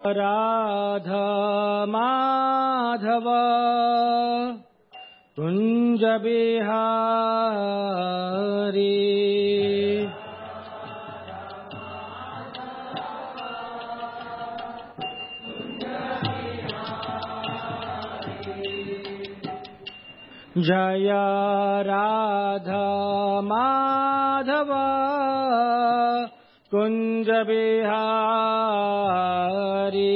राधा माधव कुंज बिहारी जय राधा माधव कुंज बिहारी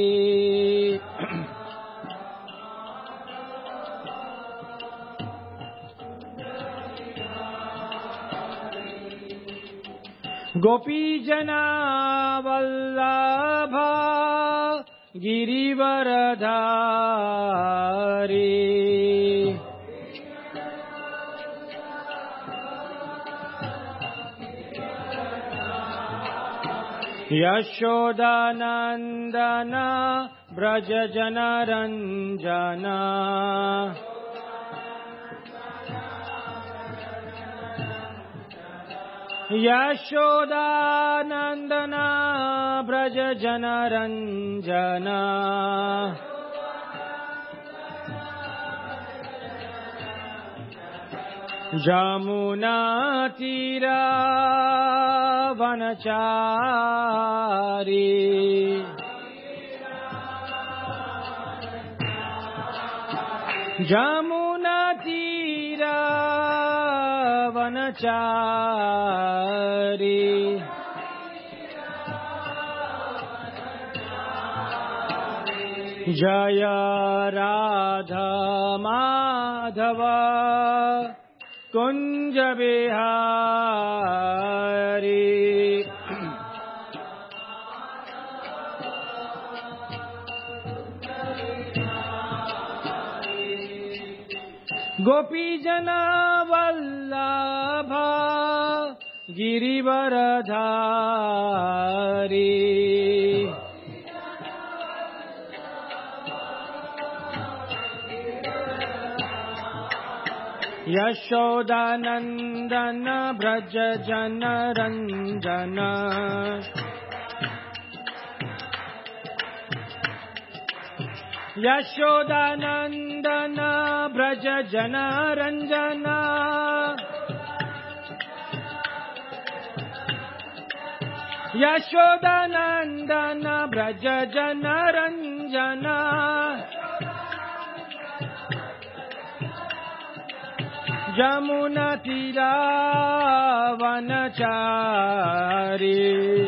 गोपी जना वल्लभ गिरिवरधारी यशोदानंदन ब्रज जनरंजन यशोदानंदन ब्रज जनरंजन जमुना तीरा वनचारी जमुना तीरा वनचारी जय राधा माधव कुंज बिहारी गोपी जना वल्लभ गिरिवरधारी यशोदानंदन ब्रज जनरंजन यशोदानंदन ब्रज जनरंजन यशोदानंदन ब्रज जनरंजन जमुना तीरा वनचारी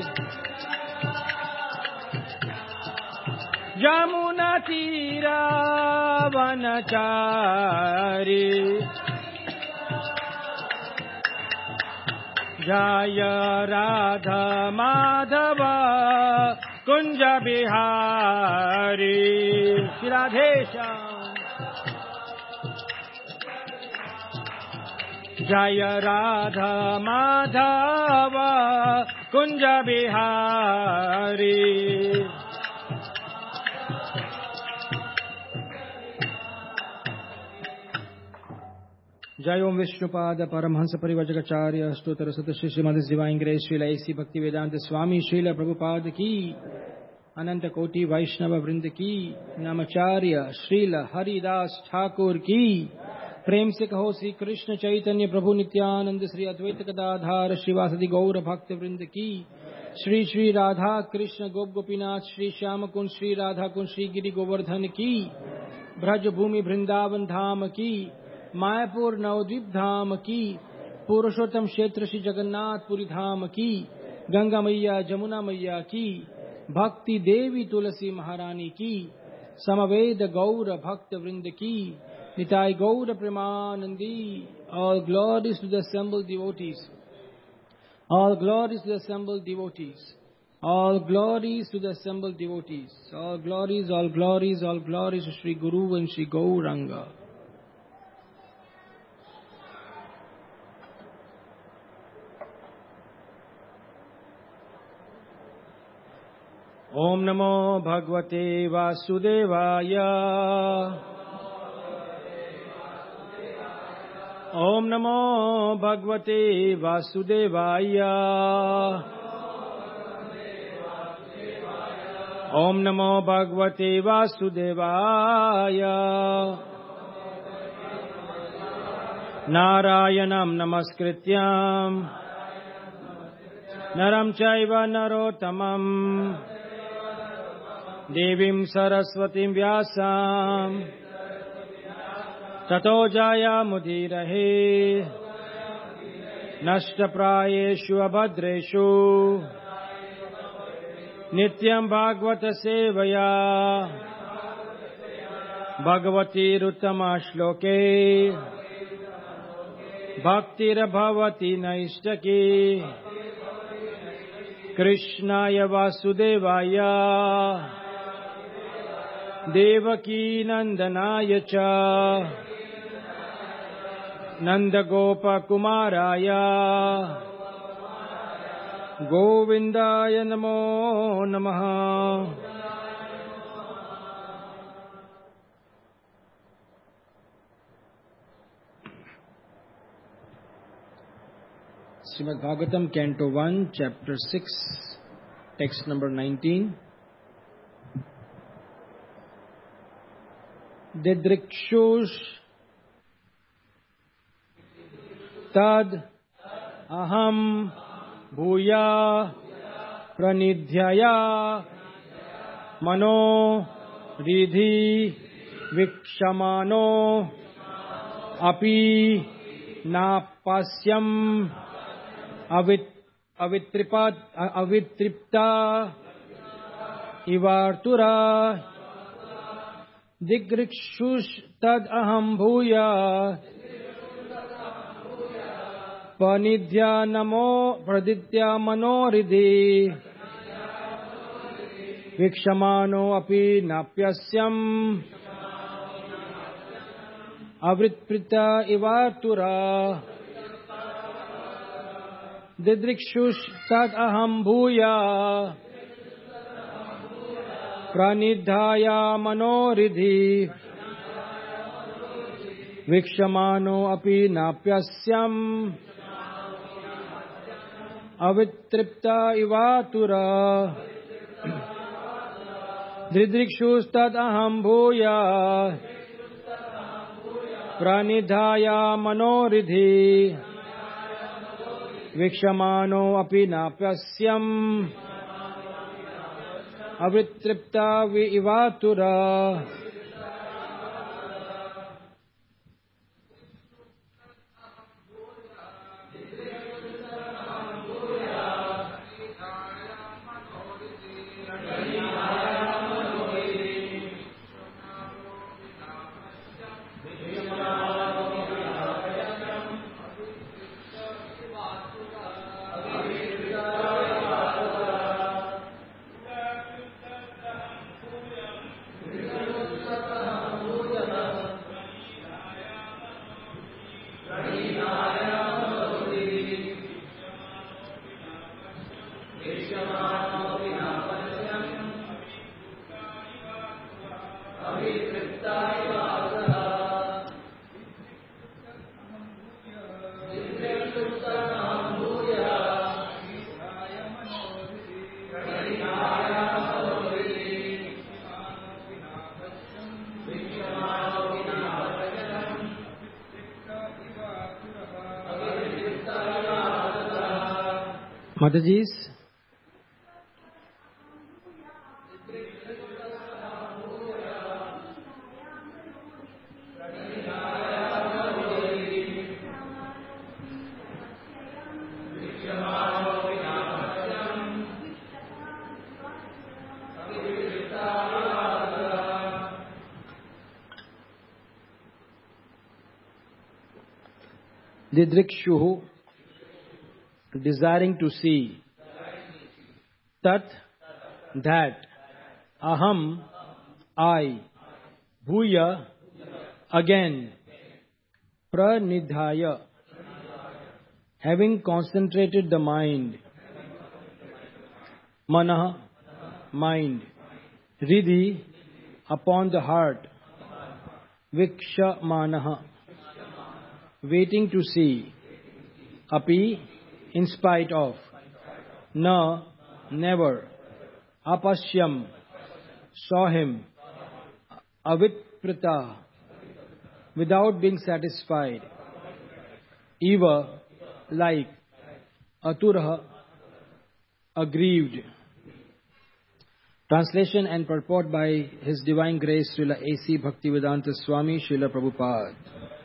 जमुना तीरा वनचारी जय राधा माधव कुंज बिहारी श्री राधेश्याम जय राधा माधव कुंज बिहारी जय ओम विष्णुपाद परमहंस परिव्रजकाचार्य स्तोत्र सत श्रीमद डिवाइन ग्रेस श्रील ऐसी भक्ति वेदांत स्वामी श्रील प्रभुपाद की अनंत कोटि वैष्णव वृंद की नामाचार्य श्रील हरिदास ठाकुर की प्रेम से कहो श्री कृष्ण चैतन्य प्रभु नित्यानंद श्री अद्वैत गदाधार श्रीवासदि गौर भक्त वृंद की श्री श्री राधा कृष्ण गोप गोपीनाथ श्री श्याम कुंज श्री राधा कुंज श्री गिरि गोवर्धन की ब्रज भूमि वृंदावन धाम की मायापुर नवद्वीप धाम की पुरुषोत्तम क्षेत्र श्री जगन्नाथपुरी धाम की गंगा मैया जमुना मैया की भक्ति देवी तुलसी महारानी की समवेद गौर भक्त वृंद की निताय गौर Premanandi all glories to the assembled devotees all glories to the assembled devotees all glories to the assembled devotees all glories all glories to Shri Guru and Shri Gauranga. Om Namo Bhagavate Vasudevaya Om Namo Bhagavate Vasudevaya ओम नमो भगवते वासुदेवाय। नारायणं नमस्कृत्यं नरं चैव नरोत्तमं देवीं सरस्वतीं व्यासं ततो जयमुदीरये। नष्टप्रायेषु अभद्रेषु नित्यं भागवत सेवया भगवतीरुत्तमा श्लोके भक्तिर्भवति नैष्टकी। कृष्णाय वासुदेवाय देवकी नंदनाय च नंदगोपकुमाराय गोविंदाय नमो नमः। Srimad Bhagavatam, Canto 1, Chapter 6, Text number 19. Didrikshush tad aham bhuya pranidhyaya mano ridhi vikshamano api napasyam avitripta ivartura digrikshus tad aham bhuya panidhya namo praditya manoridhi vikshamano api napyasyam avritprita ivartura didrikshush tad aham bhuya pranidhaya manoridhi vikshamano api napyasyam avitripta ivatura didrikshush tad aham bhuya pranidhaya manoridhi vikshamano api napyasyam avitripta ivatura. Mataji's Didrikshuhu, desiring to see, tat, that, aham, I, bhuya, again, pranidhaya, having concentrated the mind, manah, mind, ridhi, upon the heart, vikshamanaha, waiting to see, api, in spite of, na, never, apashyam, saw him, avitprita, without being satisfied, eva, like, aturha, aggrieved. Translation and purport by His Divine Grace Srila A.C. Bhaktivedanta Swami Srila Prabhupada.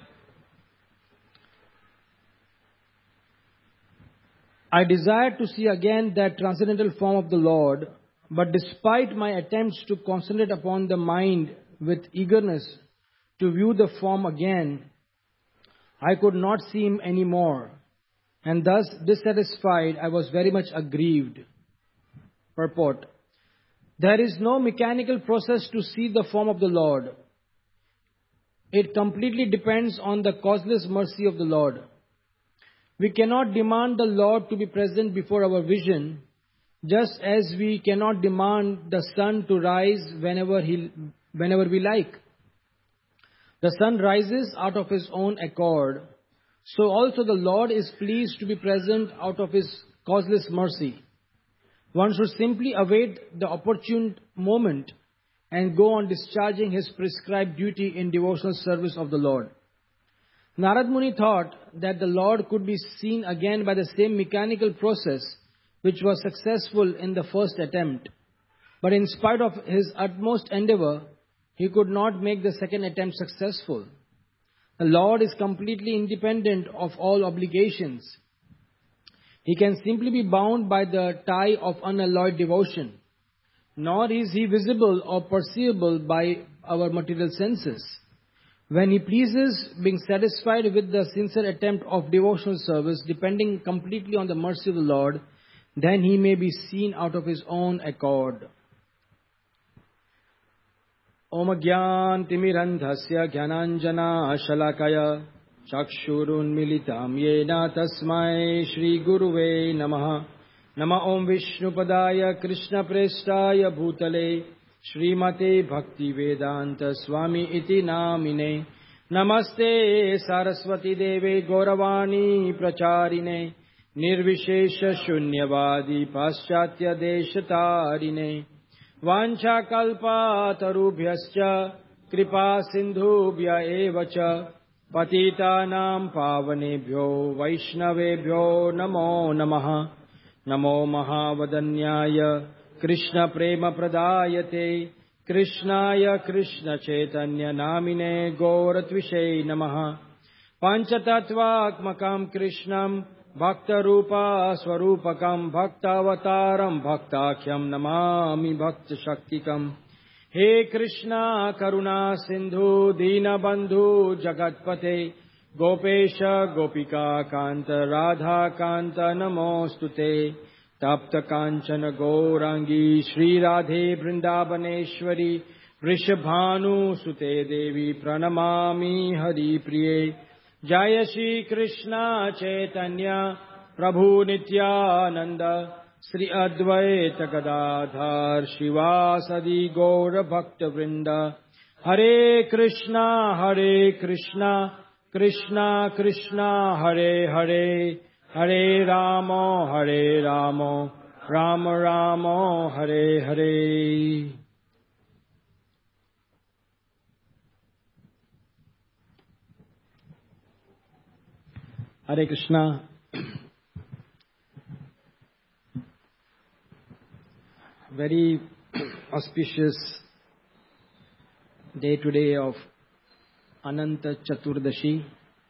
I desire to see again that transcendental form of the Lord, but despite my attempts to concentrate upon the mind with eagerness to view the form again, I could not see him any more, and thus dissatisfied I was very much aggrieved. Purport. There is no mechanical process to see the form of the Lord. It completely depends on the causeless mercy of the Lord. We cannot demand the Lord to be present before our vision, just as we cannot demand the sun to rise whenever we like. The sun rises out of his own accord. So also the Lord is pleased to be present out of his causeless mercy. One should simply await the opportune moment and go on discharging his prescribed duty in devotional service of the Lord. Narad Muni thought that the Lord could be seen again by the same mechanical process which was successful in the first attempt. But in spite of his utmost endeavor, he could not make the second attempt successful. The Lord is completely independent of all obligations. He can simply be bound by the tie of unalloyed devotion. Nor is he visible or perceivable by our material senses. When he pleases, being satisfied with the sincere attempt of devotional service, depending completely on the mercy of the Lord, then he may be seen out of his own accord. Om Gyan Timirandhasya Gyananjana Shalakaya Chakshurun Militam Yena Tasmai Shri Guruve Namaha Nama Om Vishnupadaya Krishna Prestaya Bhutale Srimate Bhakti Vedanta Swami Iti Namine Namaste Saraswati Deve Gauravani Pracharine Nirvishesha Shunyavadi Paschatya Deshatarine Vancha Kalpa Tarubhyascha Kripa Sindhubhya Evacha Patitanam Pavanebhyo Vaishnavebhyo Namo Namaha Namo Mahavadanyaya Krishna Prema Pradayate Krishnaya Krishna Chaitanya Namine Gauratvishai Namaha Panchatattvaakmakam Krishnam Bhakta Rupa Swarupakam Bhaktavataram Bhaktakyam Namami Bhakta Shaktikam He Krishna Karuna Sindhu Dina Bandhu Jagatpate Gopesha Gopika Kanta Radha Kanta Namostute Tapta Kanchana Gaurangi Shri Radhe Vrindavaneshwari Vrishabhanu Sute Devi Pranamami Hari Priye Jaya Shri Krishna Chaitanya Prabhu Nityananda Sri Advaita Gadadhar Shivasadi Gaura Bhakta Vrinda Hare Krishna Krishna Krishna Hare Hare Hare Rama Rama Rama Hare Hare. Hare Krishna. Very auspicious day today of Ananta Chaturdashi.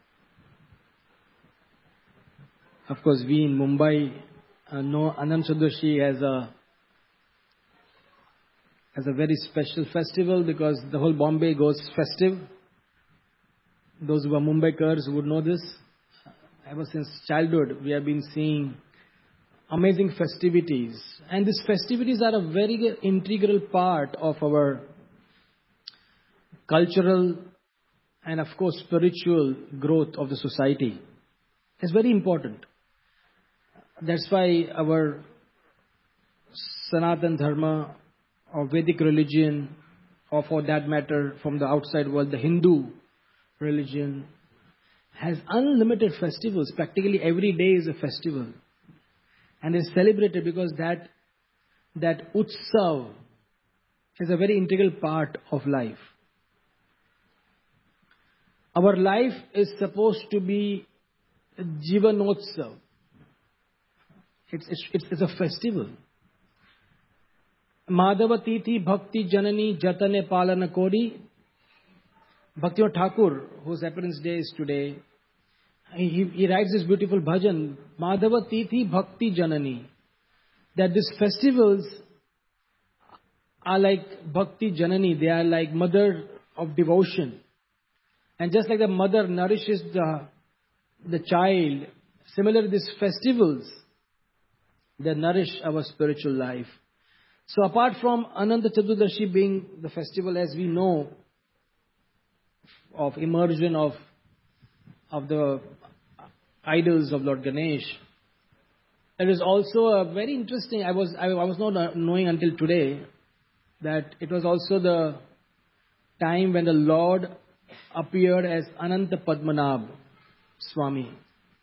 Of course, we in Mumbai know Ananta Chaturdashi as a very special festival because the whole Bombay goes festive. Those who are Mumbaikars would know this. Ever since childhood, we have been seeing amazing festivities. And these festivities are a very integral part of our cultural and, of course, spiritual growth of the society. It's very important. That's why our Sanatan Dharma or Vedic religion, or for that matter, from the outside world, the Hindu religion, has unlimited festivals. Practically every day is a festival. And is celebrated because that Utsav is a very integral part of life. Our life is supposed to be Jivanotsav. It's a festival. Madhava Titi Bhakti Janani Jatane Palana Kori. Bhaktivinoda Thakur, whose appearance day is today, he writes this beautiful bhajan, Madhava Titi Bhakti Janani. That these festivals are like Bhakti Janani. They are like mother of devotion. And just like the mother nourishes the child, similarly these festivals, they nourish our spiritual life. So apart from Ananta Chaturdashi being the festival, as we know, of immersion of the idols of Lord Ganesh, there is also a very interesting, I was not knowing until today, that it was also the time when the Lord appeared as Ananta Padmanabh Swami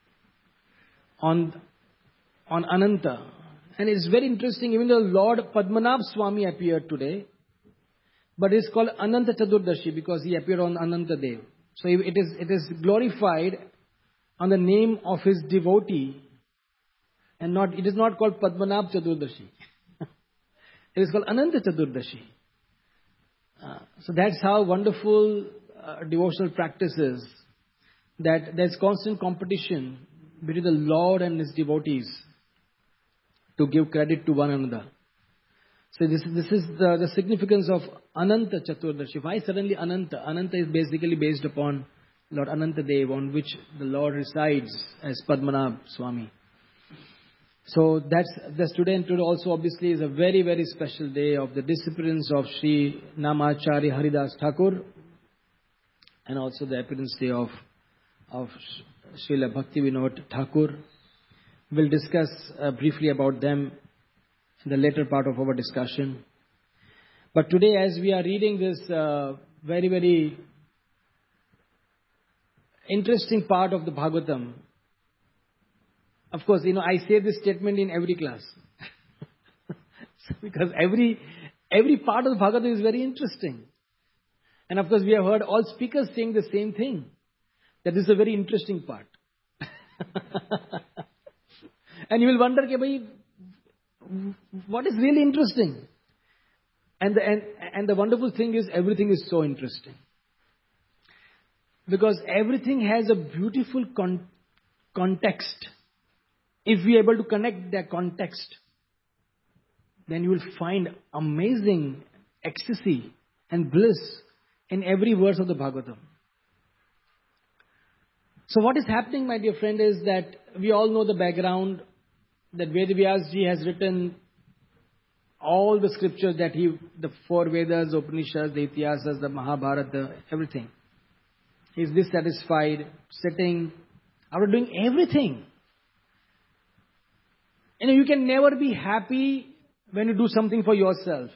on Ananta. And it's very interesting, even though Lord Padmanabh Swami appeared today, but it's called Ananta Chaturdashi because he appeared on Ananta Dev. So it is glorified on the name of his devotee, and it is not called Padmanabh Chaturdashi. It is called Ananta Chaturdashi. So that's how wonderful devotional practice is, that there's constant competition between the Lord and his devotees to give credit to one another. So this is the significance of Ananta Chaturdashi. Why suddenly Ananta? Ananta is basically based upon Lord Anantadev, on which the Lord resides as Padmanabh Swami. So that's today, and today also obviously is a very, very special day of the disappearance of Sri Namacharya Haridas Thakur, and also the appearance day of Srila Bhaktivinoda Thakur. We'll discuss briefly about them in the later part of our discussion. But today, as we are reading this very, very interesting part of the Bhagavatam, of course, I say this statement in every class. Because every part of the Bhagavatam is very interesting. And of course, we have heard all speakers saying the same thing, that this is a very interesting part. And you will wonder, what is really interesting? And the wonderful thing is, everything is so interesting. Because everything has a beautiful context. If we are able to connect that context, then you will find amazing ecstasy and bliss in every verse of the Bhagavatam. So what is happening, my dear friend, is that we all know the background, that Vedavyas ji has written all the scriptures the four Vedas, the Upanishads, the Itihasas, the Mahabharata, everything. He is dissatisfied, sitting, after doing everything. You can never be happy when you do something for yourself.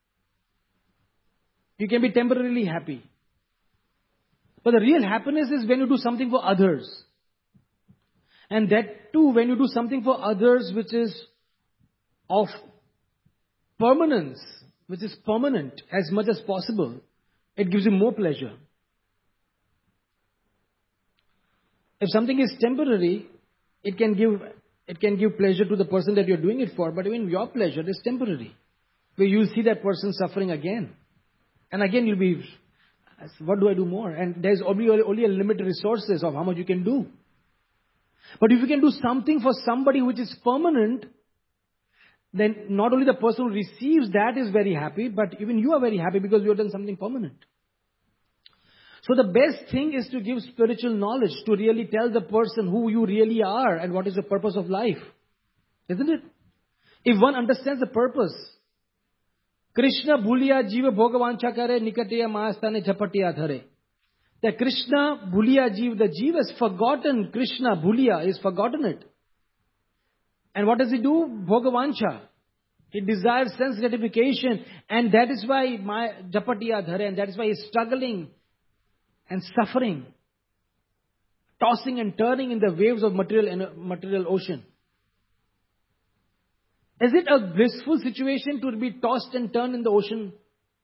You can be temporarily happy. But the real happiness is when you do something for others. And that too, when you do something for others which is of permanence, which is permanent as much as possible, it gives you more pleasure. If something is temporary, it can give pleasure to the person that you're doing it for, but even your pleasure is temporary. Where you'll see that person suffering again. And again you'll be, what do I do more? And there's only a limited resources of how much you can do. But if you can do something for somebody which is permanent, then not only the person who receives that is very happy, but even you are very happy because you have done something permanent. So the best thing is to give spiritual knowledge, to really tell the person who you really are and what is the purpose of life. Isn't it? If one understands the purpose, Krishna bhuliya jiva bhogavancha kare nikatiya mahastane chapatiya dhare. The Krishna bhuliya jiva, the jiva has forgotten Krishna, bhuliya is forgotten it. And what does he do? Bhogavancha. He desires sense gratification, and that is why japatiya dhare, and that is why he is struggling and suffering, tossing and turning in the waves of material ocean. Is it a blissful situation to be tossed and turned in the ocean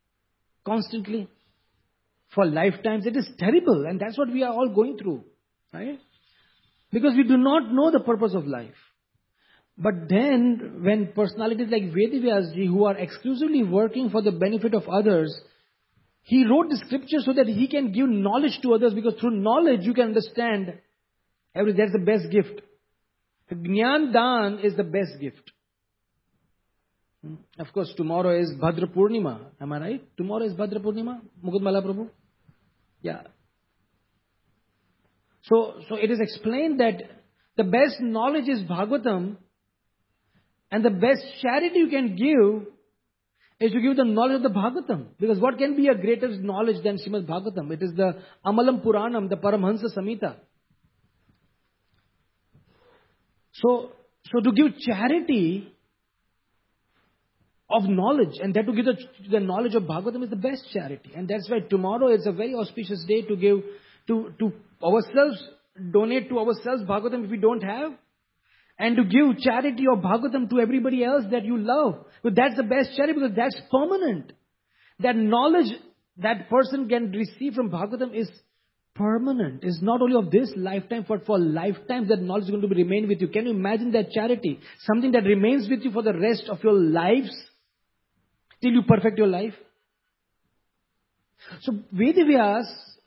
constantly for lifetimes. It is terrible, and that's what we are all going through, right? Because we do not know the purpose of life. But then, when personalities like Vedavyasji, who are exclusively working for the benefit of others, he wrote the scripture so that he can give knowledge to others, because through knowledge you can understand everything. That's the best gift. Jnana Dan is the best gift. Of course, tomorrow is Bhadra Purnima. Am I right? Tomorrow is Bhadra Purnima? Mukundmala Prabhu? Yeah. So it is explained that the best knowledge is Bhagavatam, and the best charity you can give is to give the knowledge of the Bhagavatam. Because what can be a greater knowledge than Srimad Bhagavatam? It is the Amalam Puranam, the Paramhansa Samhita. So to give charity of knowledge, and that to give the knowledge of Bhagavatam is the best charity. And that's why tomorrow is a very auspicious day to give to ourselves, donate to ourselves Bhagavatam if we don't have, and to give charity of Bhagavatam to everybody else that you love. But that's the best charity, because that's permanent. That knowledge that person can receive from Bhagavatam is permanent. It's not only of this lifetime, but for lifetimes that knowledge is going to remain with you. Can you imagine that charity? Something that remains with you for the rest of your lives, till you perfect your life. So Vedavyas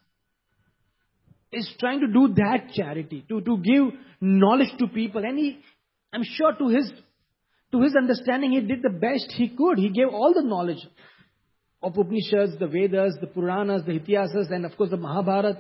is trying to do that charity, to give knowledge to people. And I'm sure to his understanding, he did the best he could. He gave all the knowledge of Upanishads, the Vedas, the Puranas, the Ityasas, and of course the Mahabharata.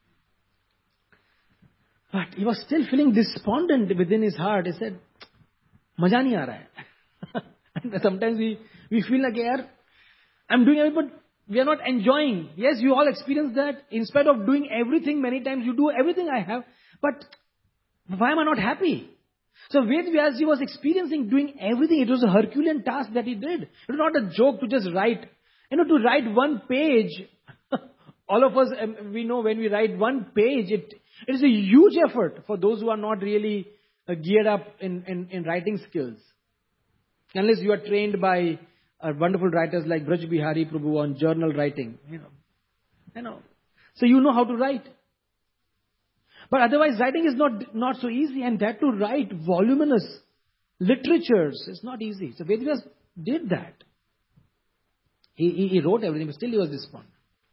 But he was still feeling despondent within his heart. He said, "Maja nahi aa raha hai." And sometimes we feel like, "Yaar, I'm doing it, but we are not enjoying." Yes, you all experience that. In spite of doing everything many times, you do everything I have, but why am I not happy? So Vedavyasji was experiencing doing everything. It was a Herculean task that he did. It was not a joke to just write. To write one page, all of us, we know when we write one page, it is a huge effort for those who are not really geared up in writing skills. Unless you are trained by wonderful writers like Braj Bihari Prabhu on journal writing. So you know how to write. But otherwise, writing is not so easy, and that to write voluminous literatures is not easy. So Vedavyas did that. He wrote everything, but still he was despondent.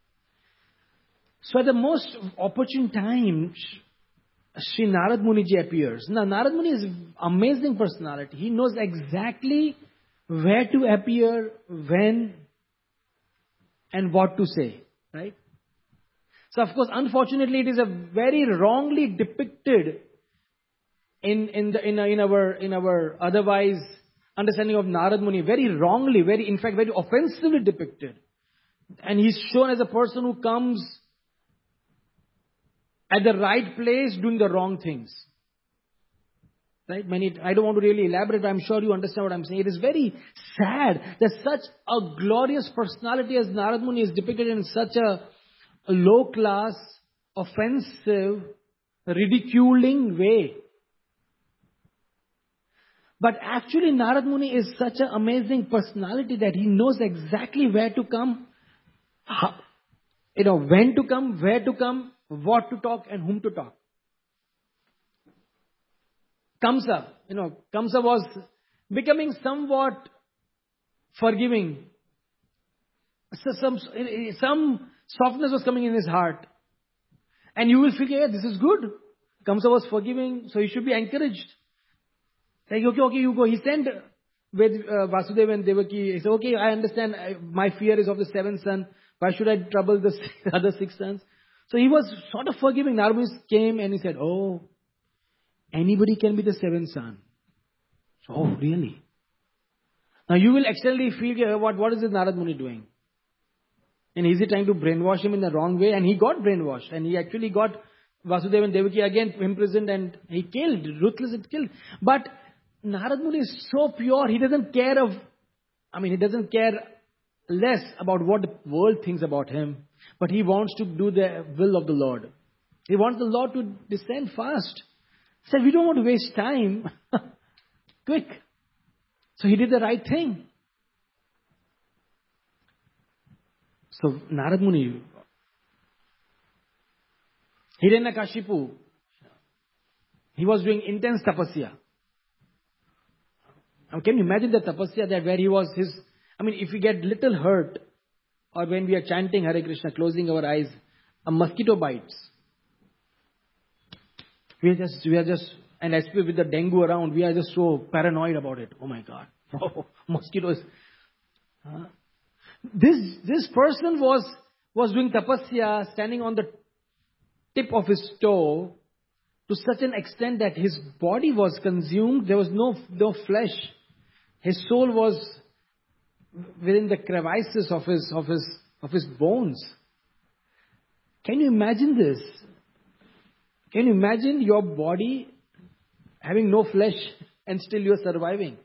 So at the most opportune time, Sri Narad Muniji appears. Now Narad Muni is an amazing personality. He knows exactly where to appear, when, and what to say. Right? So of course, unfortunately, it is a very wrongly depicted in our otherwise understanding of Narad Muni. Very wrongly, in fact, very offensively depicted. And he's shown as a person who comes at the right place doing the wrong things. Right? I don't want to really elaborate, but I'm sure you understand what I'm saying. It is very sad that such a glorious personality as Narad Muni is depicted in such a low class, offensive, ridiculing way. But actually Narad Muni is such an amazing personality that he knows exactly where to come, when to come, where to come, what to talk, and whom to talk. Kamsa was becoming somewhat forgiving. So some softness was coming in his heart. And you will feel, yeah, this is good. Kamsa was forgiving, so he should be encouraged. Like, okay, you go. He sent with Vasudeva and Devaki. He said, okay, I understand. My fear is of the seventh son. Why should I trouble the other six sons? So he was sort of forgiving. Narad Muni came and he said, oh, anybody can be the seventh son. So, oh, really? Now you will externally feel, what is this Narad Muni doing? And is he trying to brainwash him in the wrong way? And he got brainwashed. And he actually got Vasudeva and Devaki again imprisoned, and he killed, ruthlessly killed. But Narad Muni is so pure, he doesn't care less about what the world thinks about him. But he wants to do the will of the Lord. He wants the Lord to descend fast. He said, we don't want to waste time. Quick. So he did the right thing. So Narad Muni, Hiranyakashipu, he was doing intense tapasya. Now can you imagine the tapasya that where he was if we get little hurt, or when we are chanting Hare Krishna, closing our eyes, a mosquito bites. We are just, and especially with the dengue around, we are just so paranoid about it. Oh my God, mosquitoes. This person was doing tapasya, standing on the tip of his toe, to such an extent that his body was consumed. There was no flesh. His soul was within the crevices of his bones. Can you imagine this? Can you imagine your body having no flesh and still you are surviving?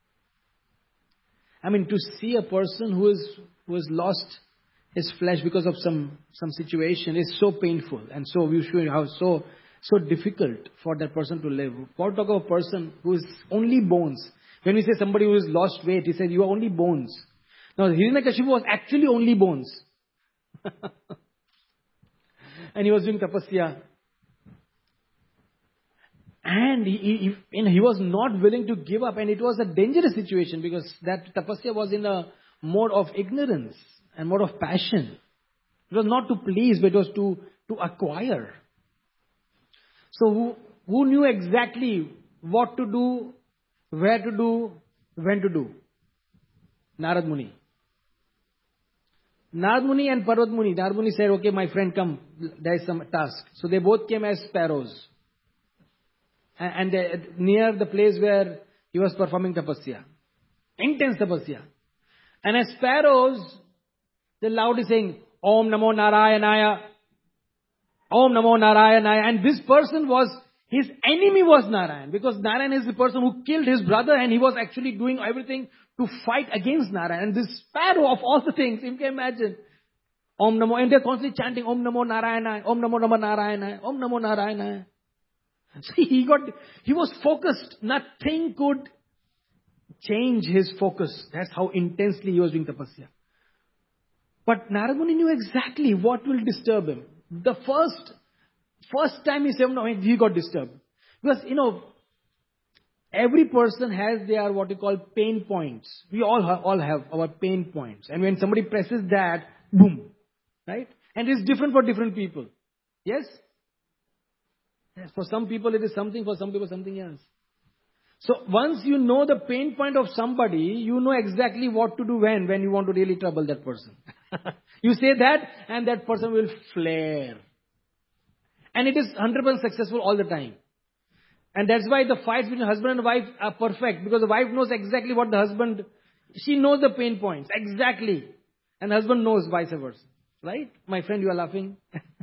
To see a person who has lost his flesh because of some situation is so painful, and so so difficult for that person to live. What talk of a person who is only bones? When we say somebody who has lost weight, he says you are only bones. Now Hiranyakashipu was actually only bones. And he was doing tapasya. And he was not willing to give up, and it was a dangerous situation because that tapasya was in a mode of ignorance and mode of passion. It was not to please, but it was to acquire. So who knew exactly what to do, where to do, when to do? Narad Muni. Narad Muni and Parvat Muni. Narad Muni said, okay, my friend, come, there is some task. So they both came as sparrows. And near the place where he was performing tapasya. Intense tapasya. And as sparrows, they loudly saying, Om Namo Narayanaya. Om Namo Narayanaya. And this person his enemy was Narayan. Because Narayan is the person who killed his brother, and he was actually doing everything to fight against Narayan. And this sparrow of all the things, you can imagine. Om Namo, and they're constantly chanting Om Namo Narayanaya, Om Namo Narayanaya, Om Namo Narayanaya. See, he was focused. Nothing could change his focus. That's how intensely he was doing tapasya. But Narad Muni knew exactly what will disturb him. The first time he said, no, he got disturbed. Because, every person has their what you call pain points. We all have our pain points. And when somebody presses that, boom. Right? And it's different for different people. Yes? Yes, for some people it is something, for some people something else. So once you know the pain point of somebody, you know exactly what to do when you want to really trouble that person. You say that and that person will flare. And it is 100% successful all the time. And that's why the fights between husband and wife are perfect. Because the wife knows exactly what the husband, she knows the pain points. Exactly. And the husband knows vice versa. Right? My friend, you are laughing.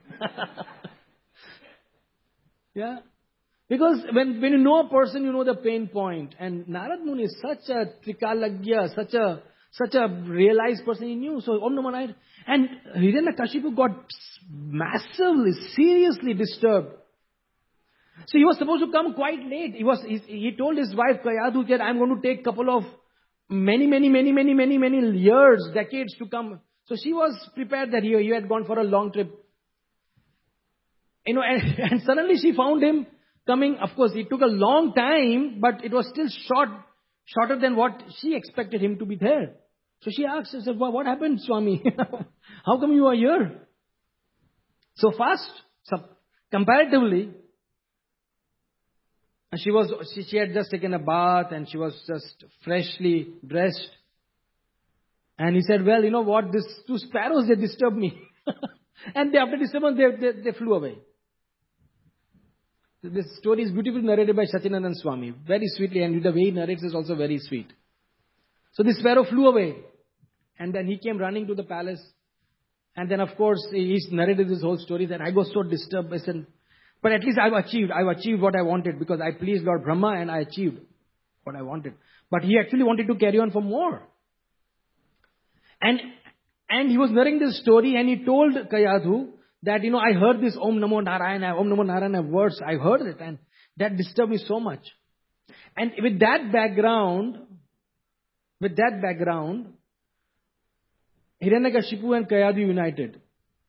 Yeah. Because when you know a person, you know the pain point. And Narad Muni is such a trikalagya, such a realized person. He knew. So Om Namo Narayanaya. And Hiranyakashipu got massively, seriously disturbed. So he was supposed to come quite late. He told his wife Kayadhu that I'm going to take couple of many years, decades to come. So she was prepared that he had gone for a long trip. And suddenly she found him coming. Of course, it took a long time, but it was still shorter than what she expected him to be there. So she asked, she said, what happened, Swami? How come you are here so fast? So comparatively. And she had just taken a bath and she was just freshly dressed. And he said, well, you know what? These two sparrows, they disturbed me. And after disturbance, they flew away. This story is beautifully narrated by Sachinandan Swami. Very sweetly, and the way he narrates is also very sweet. So this sparrow flew away. And then he came running to the palace. And then of course, he narrated this whole story that I was so disturbed. I said, but at least I've achieved what I wanted, because I pleased Lord Brahma and I achieved what I wanted. But he actually wanted to carry on for more. And he was narrating this story, and he told Kayadhu that, I heard this Om Namo Narayana words. I heard it, and that disturbed me so much. And with that background, Hiranyakashipu and Kayadu united.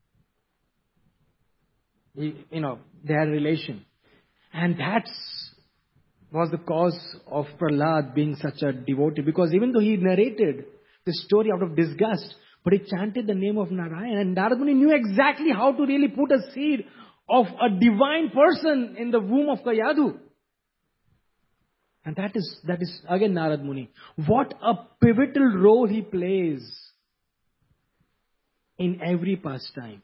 They had a relation. And that was the cause of Prahlad being such a devotee. Because even though he narrated the story out of disgust, but he chanted the name of Narayana. And Narad Muni knew exactly how to really put a seed of a divine person in the womb of Kayadu. And that is again Narad Muni. What a pivotal role he plays in every pastime.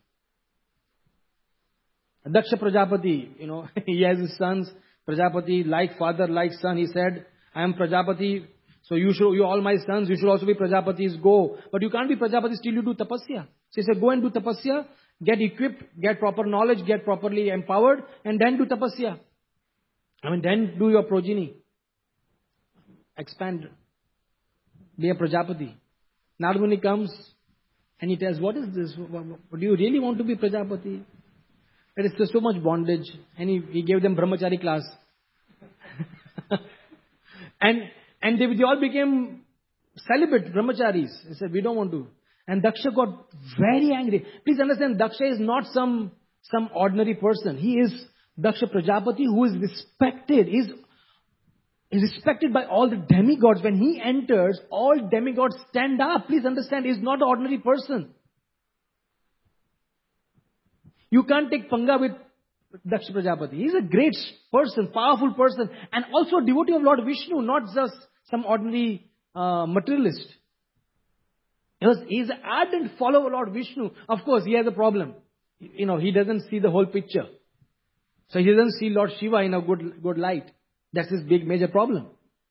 Daksha Prajapati, he has his sons. Prajapati, like father, like son, he said, I am Prajapati, so you all my sons, you should also be Prajapatis, go. But you can't be Prajapati till you do tapasya. So he said, go and do tapasya, get equipped, get proper knowledge, get properly empowered, and then do tapasya. Then do your progeny. Expand. Be a Prajapati. Narad Muni comes and he tells, what is this? Do you really want to be Prajapati? There is so much bondage. And he gave them brahmachari class. and they all became celibate brahmacharis. He said, we don't want to. And Daksha got very angry. Please understand, Daksha is not some ordinary person. He is Daksha Prajapati who is respected. He's respected by all the demigods. When he enters, all demigods stand up. Please understand, he's not an ordinary person. You can't take panga with Daksha Prajapati. He's a great person, powerful person, and also a devotee of Lord Vishnu, not just some ordinary materialist. He's an ardent follower of Lord Vishnu. Of course, he has a problem. He doesn't see the whole picture. So he doesn't see Lord Shiva in a good light. That's his big major problem.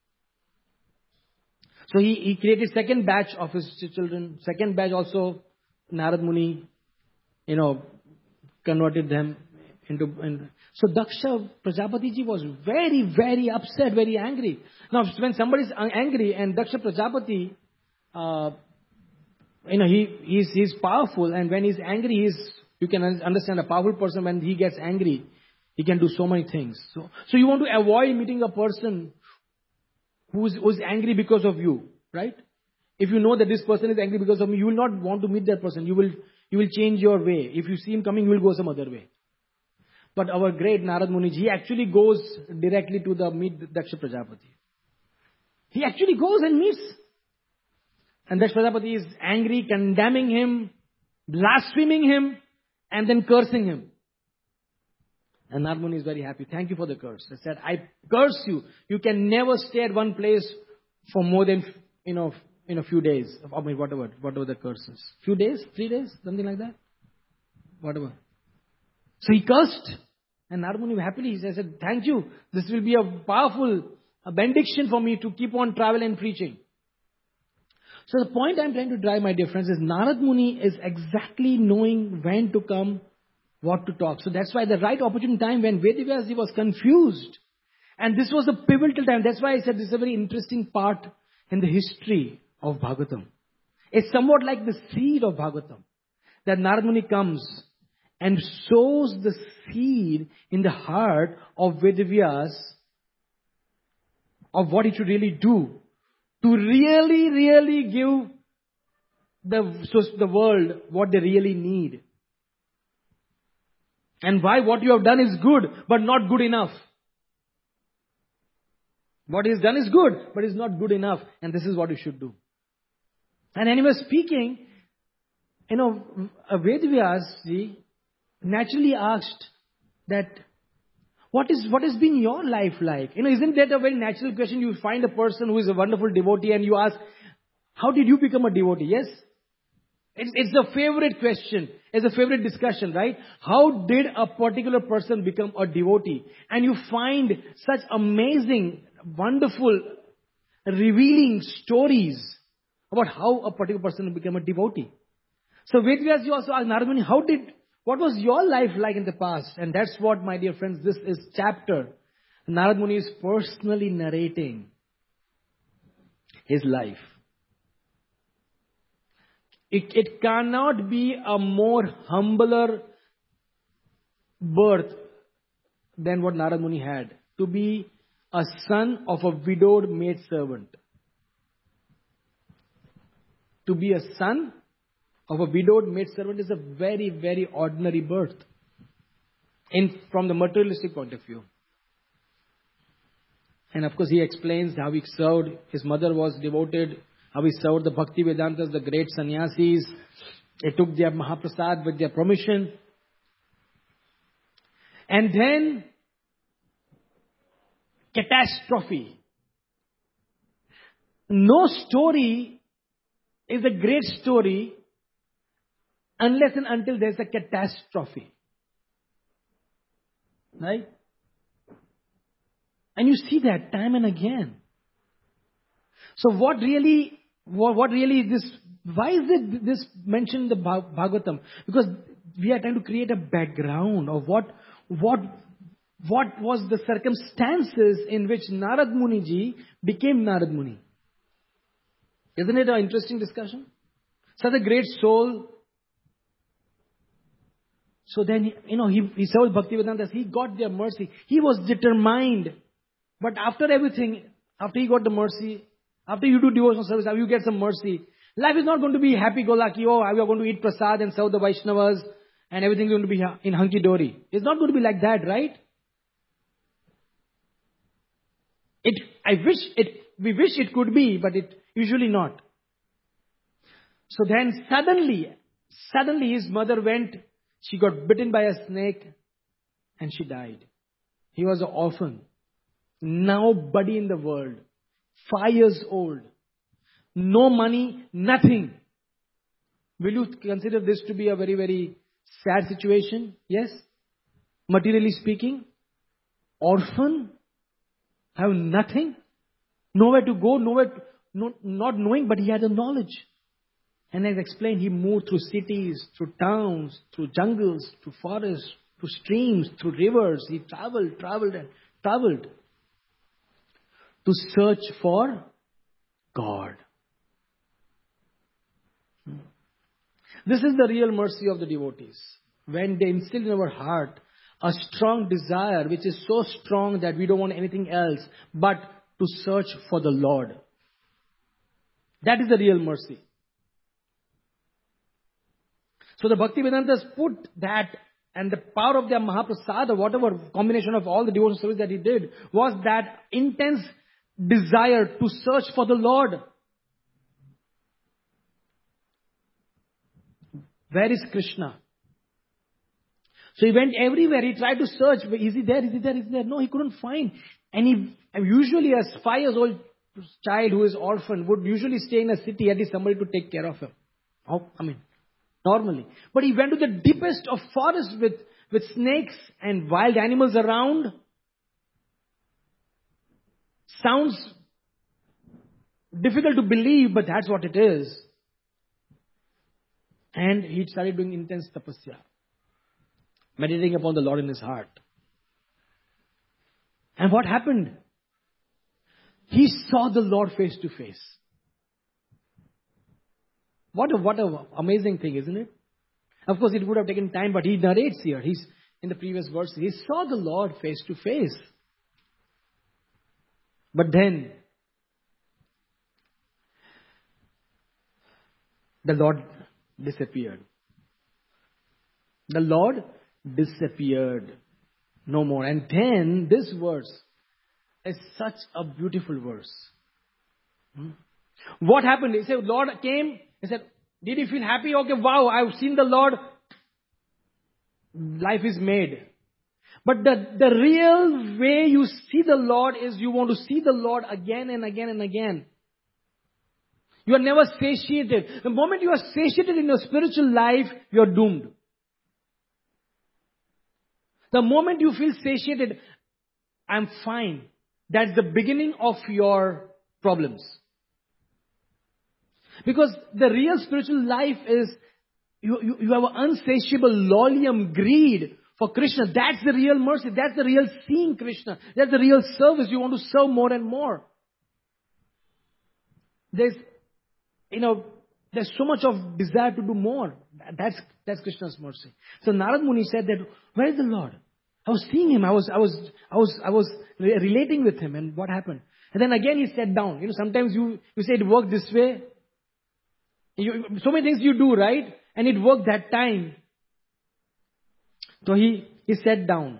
So he created second batch of his children. Second batch also, Narad Muni, converted them into. So Daksha Prajapati ji was very, very upset, very angry. Now, when somebody is angry and Daksha Prajapati, he's powerful, and when he's angry, you can understand a powerful person when he gets angry, he can do so many things. So you want to avoid meeting a person who's angry because of you, right? If you know that this person is angry because of me, you will not want to meet that person. You will change your way. If you see him coming, you will go some other way. But our great Narad Muni, he actually goes directly to meet Daksha Prajapati. He actually goes and meets. And Daksha Prajapati is angry, condemning him, blaspheming him, and then cursing him. And Narad Muni is very happy. Thank you for the curse. He said, I curse you. You can never stay at one place for more than, a few days. Whatever the curse is. Few days? 3 days? Something like that? Whatever. So he cursed. And Narad Muni happily said, thank you. This will be a powerful benediction for me to keep on traveling and preaching. So the point I'm trying to drive, my dear friends, is Narad Muni is exactly knowing when to come, what to talk. So that's why the right opportune time when Vedavyas was confused. And this was a pivotal time. That's why I said this is a very interesting part in the history of Bhagavatam. It's somewhat like the seed of Bhagavatam. That Narad Muni comes and sows the seed in the heart of Vedavyas of what he should really do to really, really give the world what they really need. And why what you have done is good, but not good enough. What is done is good, but is not good enough. And this is what you should do. And anyway, speaking, Vedavyas naturally asked that, what has been your life like? Isn't that a very natural question? You find a person who is a wonderful devotee and you ask, how did you become a devotee? Yes? It's a favorite question. It's a favorite discussion, right? How did a particular person become a devotee? And you find such amazing, wonderful, revealing stories about how a particular person became a devotee. So Vedavyas, you also asked Narad Muni, what was your life like in the past? And that's what, my dear friends, this is chapter. Narad Muni is personally narrating his life. It cannot be a more humbler birth than what Narad Muni had. To be a son of a widowed maidservant. To be a son of a widowed maidservant is a very, very ordinary birth from the materialistic point of view. And of course, he explains how he served. His mother was devoted. How he served the Bhakti Vedantas, the great sannyasis. They took their Mahaprasad with their permission. And then, catastrophe. No story is a great story unless and until there's a catastrophe. Right? And you see that time and again. So what really is this? Why is it this mentioned in the Bhagavatam? Because we are trying to create a background of what was the circumstances in which Narad Muni ji became Narad Muni. Isn't it an interesting discussion? Such a great soul. So then, he served Bhaktivedanta. He got their mercy. He was determined. But after everything, after he got the mercy, after you do devotional service, after you get some mercy, life is not going to be happy-go-lucky. Oh, we are going to eat prasad and serve the Vaishnavas and everything is going to be in hunky-dory. It's not going to be like that, right? We wish it could be, but it usually not. So then suddenly his mother went, she got bitten by a snake and she died. He was an orphan. Nobody in the world. 5 years old. No money, nothing. Will you consider this to be a very, very sad situation? Yes? Materially speaking. Orphan. Have nothing. Nowhere to go, not knowing, but he had the knowledge. And as explained, he moved through cities, through towns, through jungles, through forests, through streams, through rivers. He traveled to search for God. This is the real mercy of the devotees. When they instill in our heart a strong desire, which is so strong that we don't want anything else but to search for the Lord. That is the real mercy. So the Bhaktivedantas put that, and the power of their Mahaprasad, or whatever combination of all the devotional service that he did, was that intense desire to search for the Lord. Where is Krishna? So he went everywhere. He tried to search. Is he there? Is he there? Is he there? No, he couldn't find. And usually a 5 years old child who is orphan would usually stay in a city, at least somebody to take care of him. Normally. But he went to the deepest of forests with snakes and wild animals around. Sounds difficult to believe, but that's what it is. And he started doing intense tapasya. Meditating upon the Lord in his heart. And what happened? He saw the Lord face to face. What a amazing thing, isn't it? Of course, it would have taken time, but he narrates here. He's in the previous verse. He saw the Lord face to face. But then, the Lord disappeared. The Lord disappeared. No more. And then, this verse is such a beautiful verse. What happened? He said, Lord came. He said, did you feel happy? Okay, wow, I've seen the Lord. Life is made. But the real way you see the Lord is you want to see the Lord again and again and again. You are never satiated. The moment you are satiated in your spiritual life, you are doomed. The moment you feel satiated, I'm fine. That's the beginning of your problems. Because the real spiritual life is, you have an unsatiable lolium greed for Krishna. That's the real mercy. That's the real seeing Krishna. That's the real service. You want to serve more and more. There's so much of desire to do more. That's Krishna's mercy. So Narad Muni said that, where is the Lord? I was seeing him. I was relating with him. And what happened? And then again he sat down. Sometimes you say it worked this way. So many things you do, right? And it worked that time. So he sat down.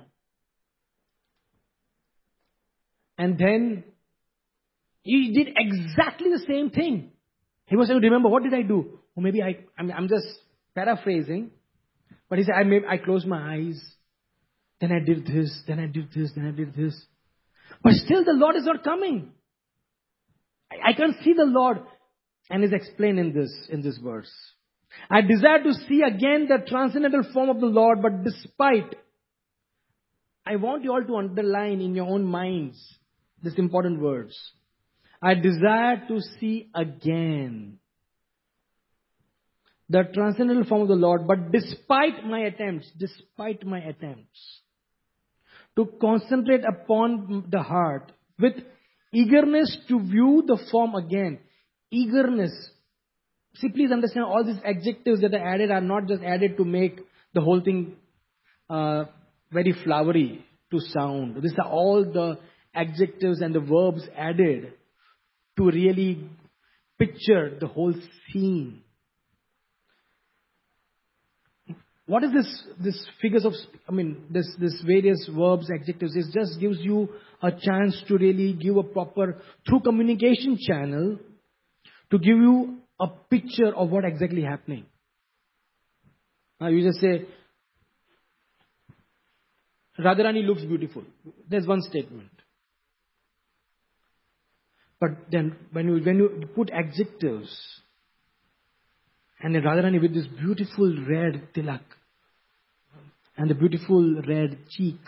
And then he did exactly the same thing. He was trying to remember, what did I do? Or maybe I'm just paraphrasing. But he said, I closed my eyes. Then I did this, then I did this, then I did this. But still the Lord is not coming. I can't see the Lord. And it's explained in this verse. I desire to see again the transcendental form of the Lord, but despite, I want you all to underline in your own minds these important words. I desire to see again the transcendental form of the Lord, but despite my attempts to concentrate upon the heart with eagerness to view the form again. Eagerness. See, please understand, all these adjectives that are added are not just added to make the whole thing very flowery to sound. These are all the adjectives and the verbs added to really picture the whole scene. What is this figures of, this various verbs, adjectives? It just gives you a chance to really give a proper, through communication channel, to give you a picture of what exactly happening. Now you just say, Radharani looks beautiful. There's one statement. But then when you put adjectives, and then Radharani with this beautiful red tilak, and the beautiful red cheeks,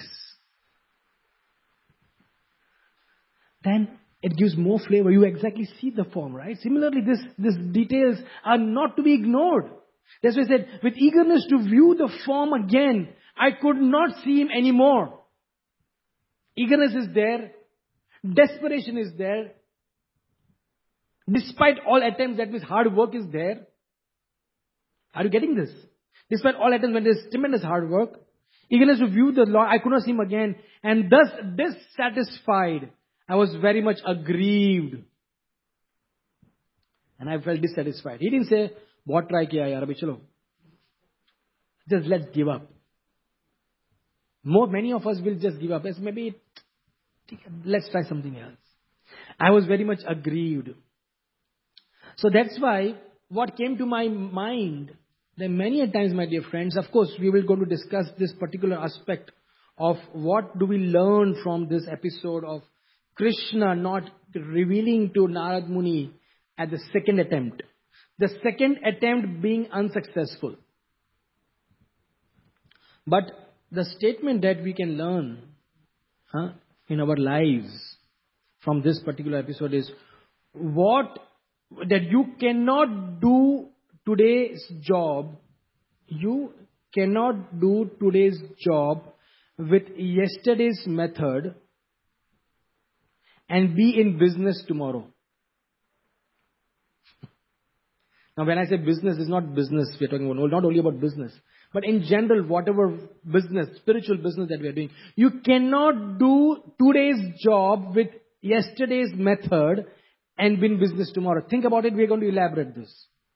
then it gives more flavor. You exactly see the form, right? Similarly, these details are not to be ignored. That's why I said, with eagerness to view the form again, I could not see him anymore. Eagerness is there. Desperation is there. Despite all attempts, that means hard work is there. Are you getting this? Despite all attempts, when there's tremendous hard work, eagerness to view the Lord, I could not see him again. And thus dissatisfied, I was very much aggrieved. And I felt dissatisfied. He didn't say, "Bahut try kiya yaar, abhi chalo. Just let's give up." Many of us will just give up. Let's try something else. I was very much aggrieved. So that's why what came to my mind, there many a times, my dear friends, of course, we will go to discuss this particular aspect of what do we learn from this episode of Krishna not revealing to Narad Muni at the second attempt. The second attempt being unsuccessful. But the statement that we can learn in our lives from this particular episode is that you cannot do today's job. You cannot do today's job with yesterday's method and be in business tomorrow. Now when I say business, it's not business we're talking about, not only about business, but in general, whatever business, spiritual business that we are doing, you cannot do today's job with yesterday's method and be in business tomorrow. Think about it, we're going to elaborate this.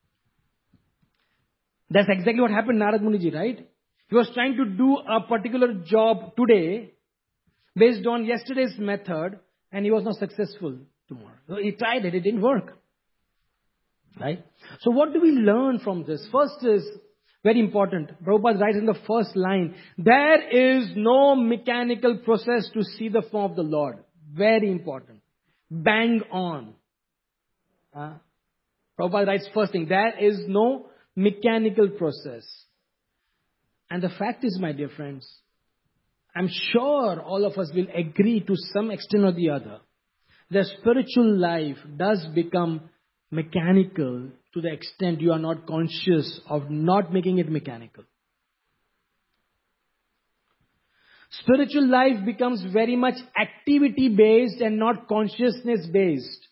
That's exactly what happened to Narad Muniji, right? He was trying to do a particular job today based on yesterday's method, and he was not successful tomorrow. So he tried it didn't work. Right? So what do we learn from this? First is very important. Prabhupada writes in the first line, there is no mechanical process to see the form of the Lord. Very important. Bang on. Prabhupada writes first thing, there is no mechanical process. And the fact is, my dear friends, I'm sure all of us will agree to some extent or the other, the spiritual life does become mechanical to the extent you are not conscious of not making it mechanical. Spiritual life becomes very much activity based and not consciousness based.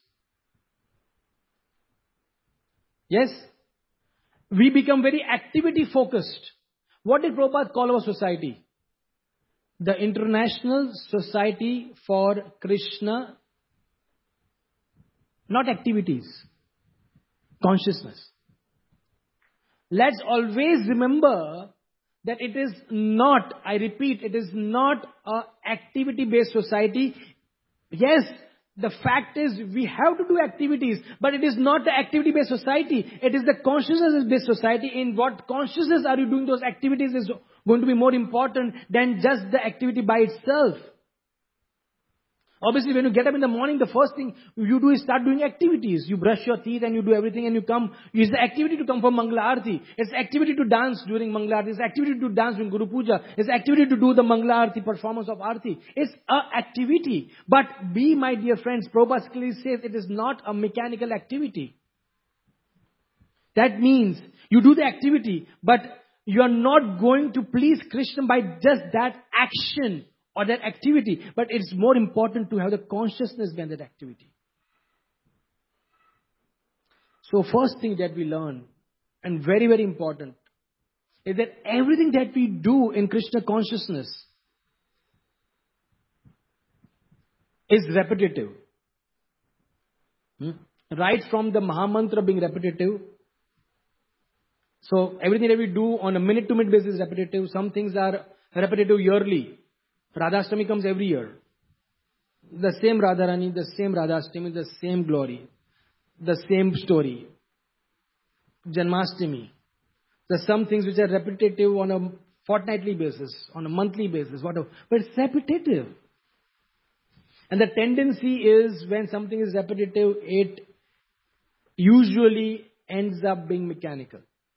Yes? We become very activity focused. What did Prabhupada call our society? The International Society for Krishna, not activities, consciousness. Let's always remember that it is not, I repeat, it is not a activity-based society. Yes, the fact is we have to do activities, but it is not the activity-based society. It is the consciousness-based society. In what consciousness are you doing those activities is going to be more important than just the activity by itself. Obviously, when you get up in the morning, the first thing you do is start doing activities. You brush your teeth and you do everything and you come. It's the activity to come for Mangala Arati. It's the activity to dance during Mangala Arati. It's the activity to dance during Guru Puja. It's the activity to do the Mangala Arati performance of Arati. It's an activity. But my dear friends, Prabhupada clearly says it is not a mechanical activity. That means you do the activity, but you are not going to please Krishna by just that action or that activity, but it's more important to have the consciousness behind that activity. So first thing that we learn, and very, very important, is that everything that we do in Krishna consciousness is repetitive. Right from the Mahamantra being repetitive. So everything that we do on a minute-to-minute basis is repetitive. Some things are repetitive yearly. Radhashtami comes every year. The same Radharani, the same Radhashtami, the same glory, the same story. Janmashtami. There's some things which are repetitive on a fortnightly basis, on a monthly basis, whatever. But it's repetitive. And the tendency is when something is repetitive, it usually ends up being mechanical.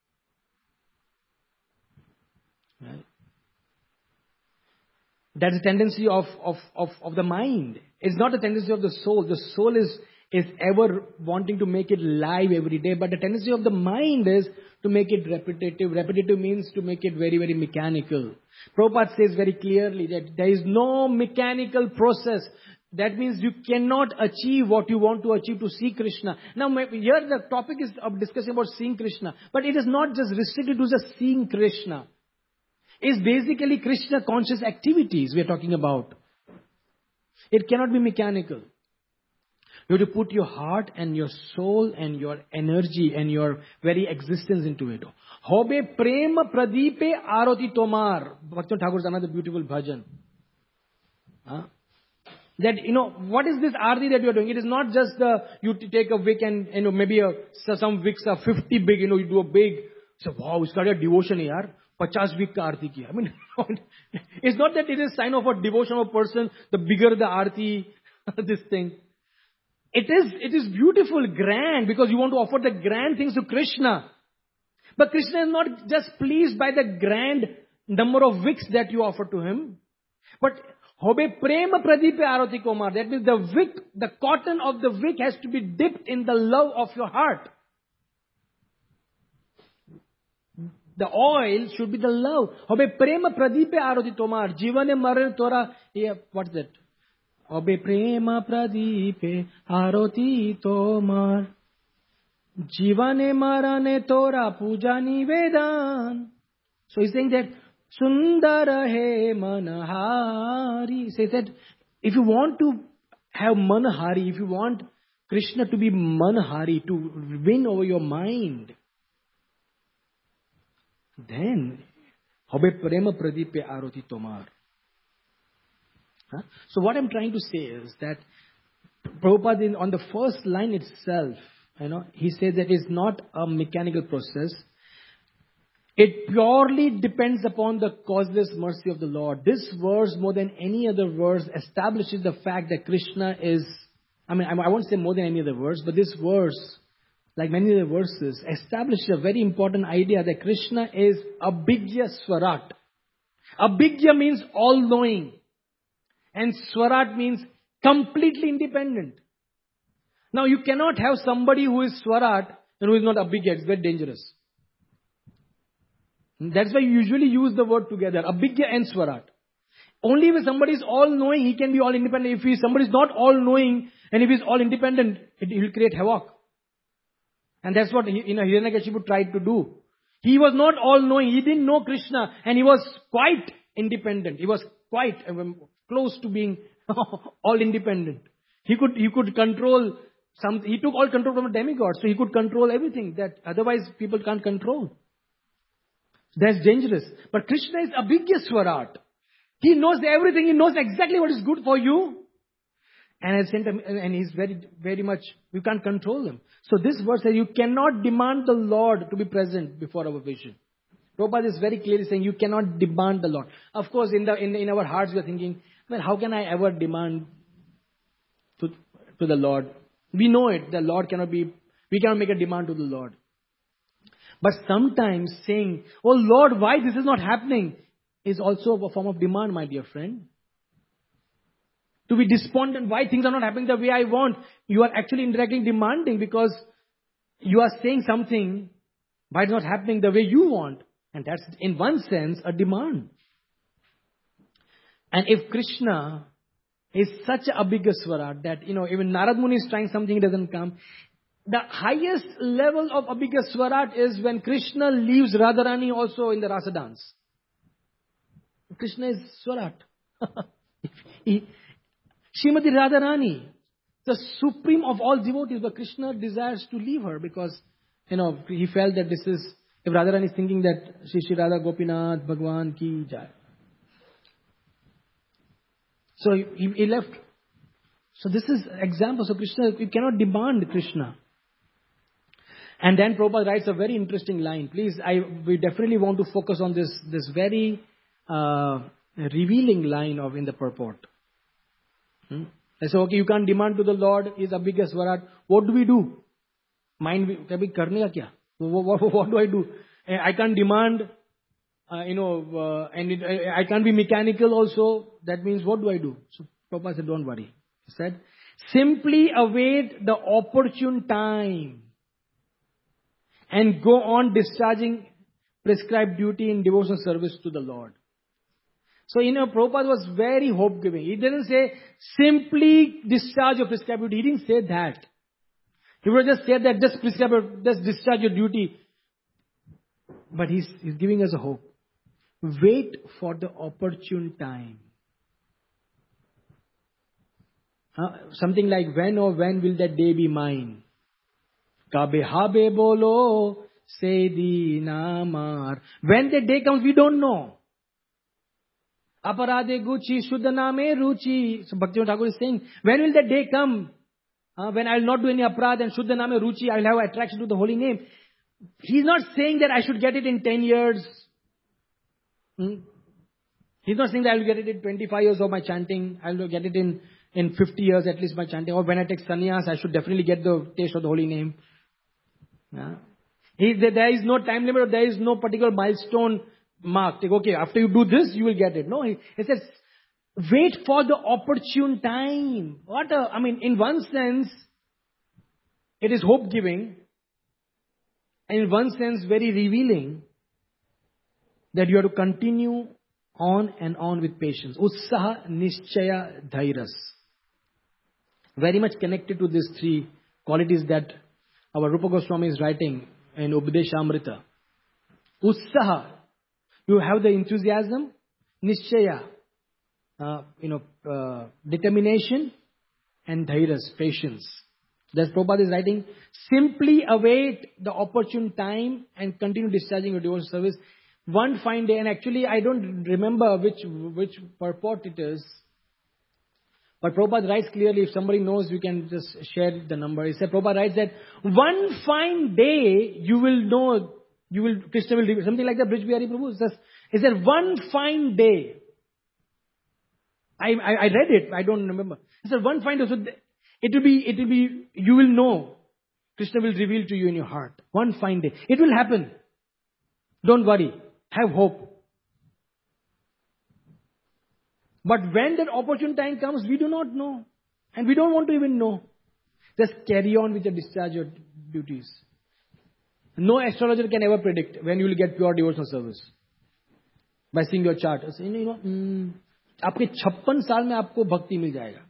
Right? That's a tendency of the mind. It's not a tendency of the soul. The soul is ever wanting to make it live every day. But the tendency of the mind is to make it repetitive. Repetitive means to make it very, very mechanical. Prabhupada says very clearly that there is no mechanical process. That means you cannot achieve what you want to achieve to see Krishna. Now here the topic is of discussing about seeing Krishna. But it is not just restricted to just seeing Krishna. It's basically Krishna conscious activities we are talking about. It cannot be mechanical. You have to put your heart and your soul and your energy and your very existence into it. Hobe prema pradipe aroti tomar. Bhakti Thakur is another beautiful bhajan. That, what is this arti that you are doing? It is not just you take a wick and, maybe some wicks are 50 big, you do a big, so wow, it's got a devotion yaar. 50 wick ka arti kiya. I mean, it's not that it is a sign of a devotion of a person, the bigger the arti, this thing. It is beautiful, grand, because you want to offer the grand things to Krishna. But Krishna is not just pleased by the grand number of wicks that you offer to him. But hobe prema pradipe arati komar. That means the wick, the cotton of the wick has to be dipped in the love of your heart. The oil should be the love. Hobe prema pradipe arati tomar. Jivane maran tora. Yeah, what's that? Hobe prema pradipe arati tomar. Jivane marane tora puja nivedan. So he's saying that Sundara he manahari. He says that if you want to have manahari, if you want Krishna to be manahari, to win over your mind, then hobe prema pradipe aroti tomar. So what I'm trying to say is that Prabhupada on the first line itself, he says that it's not a mechanical process. It purely depends upon the causeless mercy of the Lord. This verse, more than any other verse, establishes the fact that Krishna is, I won't say more than any other verse, but this verse, like many other verses, establishes a very important idea that Krishna is Abhigya Swarat. Abhigya means all-knowing. And Swarat means completely independent. Now you cannot have somebody who is Swarat and who is not Abhigya. It's very dangerous. That's why you usually use the word together, Abhigya and Swarat. Only if somebody is all-knowing, he can be all-independent. If somebody is not all-knowing and if he is all-independent, he will create havoc. And that's what Hiranyakashipu tried to do. He was not all-knowing. He didn't know Krishna and he was quite independent. He was quite close to being all-independent. He could control he took all control from a demigod, so he could control everything that otherwise people can't control. That's dangerous. But Krishna is a biggest Swarat. He knows everything. He knows exactly what is good for you. And at the same time, and he's very, very much, you can't control him. So this verse says, you cannot demand the Lord to be present before our vision. Prabhupada is very clearly saying, you cannot demand the Lord. Of course, in our hearts we are thinking, well, how can I ever demand to the Lord? We know it, the Lord we cannot make a demand to the Lord. But sometimes saying, oh Lord, why this is not happening, is also a form of demand, my dear friend. To be despondent, why things are not happening the way I want, you are actually indirectly demanding, because you are saying something, why it's not happening the way you want. And that's, in one sense, a demand. And if Krishna is such a big Swarat that, even Narad Muni is trying something, it doesn't come. The highest level of a bigger Swarat is when Krishna leaves Radharani also in the Rasa dance. Krishna is Swarat. Srimati Radharani, the supreme of all devotees, but Krishna desires to leave her because, he felt that this is, if Radharani is thinking that Shri Radha Gopinath Bhagwan ki jai. So he left. So this is example. So Krishna, you cannot demand Krishna. And then Prabhupada writes a very interesting line. Please, we definitely want to focus on this very revealing line in the purport. I say, okay, you can't demand to the Lord, He is the biggest Swarat. What do we do? Mind, kabhi karne ka kya? What do I do? I can't demand, and I can't be mechanical also. That means, what do I do? So Prabhupada said, don't worry. He said, simply await the opportune time and go on discharging prescribed duty in devotional service to the Lord. So, Prabhupada was very hope-giving. He didn't say, simply discharge your prescribed duty. He didn't say that. He would just say that, just discharge your duty. But he's giving us a hope. Wait for the opportune time. Something like, when will that day be mine? Kabe habe bolo, se di namar. When that day comes, we don't know. Aparade guchi, shuddhaname ruchi. So Bhaktivinoda Thakur is saying, when will that day come? When I will not do any aparad and shuddhaname ruchi, I will have attraction to the holy name. He's not saying that I should get it in 10 years. He's not saying that I will get it in 25 years of my chanting. I will get it in 50 years at least my chanting. Or when I take sannyas, I should definitely get the taste of the holy name. There is no time limit, or there is no particular milestone marked. Okay, after you do this, you will get it. No, he says, wait for the opportune time. In one sense, it is hope-giving. And in one sense, very revealing that you have to continue on and on with patience. Utsaha, Nischaya, Dhairas. Very much connected to these three qualities that our Rupa Goswami is writing in Upadeshamrita. Utsaha, you have the enthusiasm. Nischaya, determination. And Dhairas, patience. Thus Prabhupada is writing, simply await the opportune time and continue discharging your devotional service. One fine day, and actually I don't remember which purport it is, but Prabhupada writes clearly, if somebody knows, you can just share the number. He said, Prabhupada writes that one fine day you will know, Krishna will reveal, something like that, Brij Bihari Prabhu. He said, one fine day. I read it, I don't remember. He said, one fine day, so it will be, you will know. Krishna will reveal to you in your heart. One fine day. It will happen. Don't worry. Have hope. But when that opportune time comes, we do not know. And we don't want to even know. Just carry on with your discharge your duties. No astrologer can ever predict when you will get pure devotional service. By seeing your chart. आपके 56 साल में आपको भक्ति मिल जाएगा.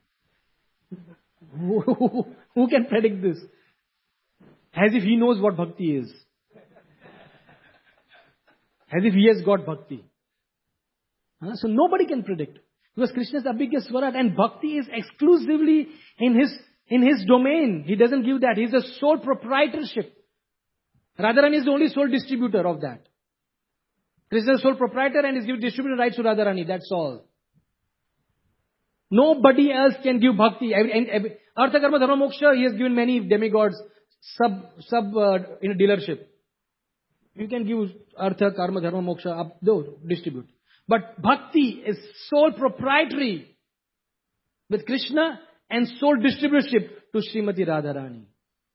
Who can predict this? As if he knows what bhakti is. As if he has got bhakti. So nobody can predict. Because Krishna is the biggest Swarat and bhakti is exclusively in his domain. He doesn't give that. He's the sole proprietorship. Radharani is the only sole distributor of that. Krishna is sole proprietor and is giving distributed rights to Radharani. That's all. Nobody else can give bhakti. Artha, Karma, Dharma, Moksha, he has given many demigods in a dealership. You can give Artha, Karma, Dharma, Moksha, up, distribute. But bhakti is sole proprietary with Krishna and sole distributorship to Srimati Radharani.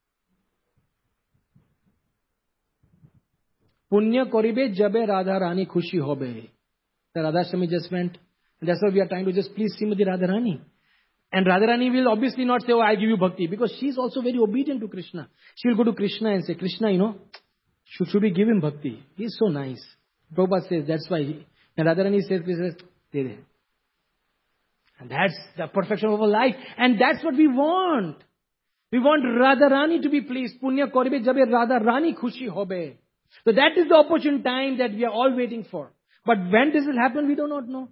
Punya koribe jabe Radharani khushi hobe. The Radhashtami just went. And that's why we are trying to just please Srimati Radharani. And Radharani will obviously not say, oh, I give you bhakti. Because she is also very obedient to Krishna. She will go to Krishna and say, Krishna, should we give him bhakti? He is so nice. Prabhupada says, that's why. And Radharani says, Dede. And that's the perfection of our life. And that's what we want. We want Radharani to be pleased. Punya koribe jabe Radharani khushi hobe. So that is the opportune time that we are all waiting for. But when this will happen, we do not know.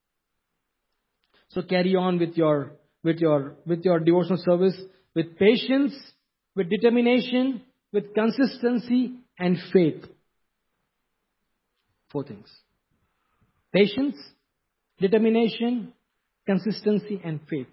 So carry on with your devotional service with patience, with determination, with consistency and faith. 4 things. Patience, determination, consistency and faith.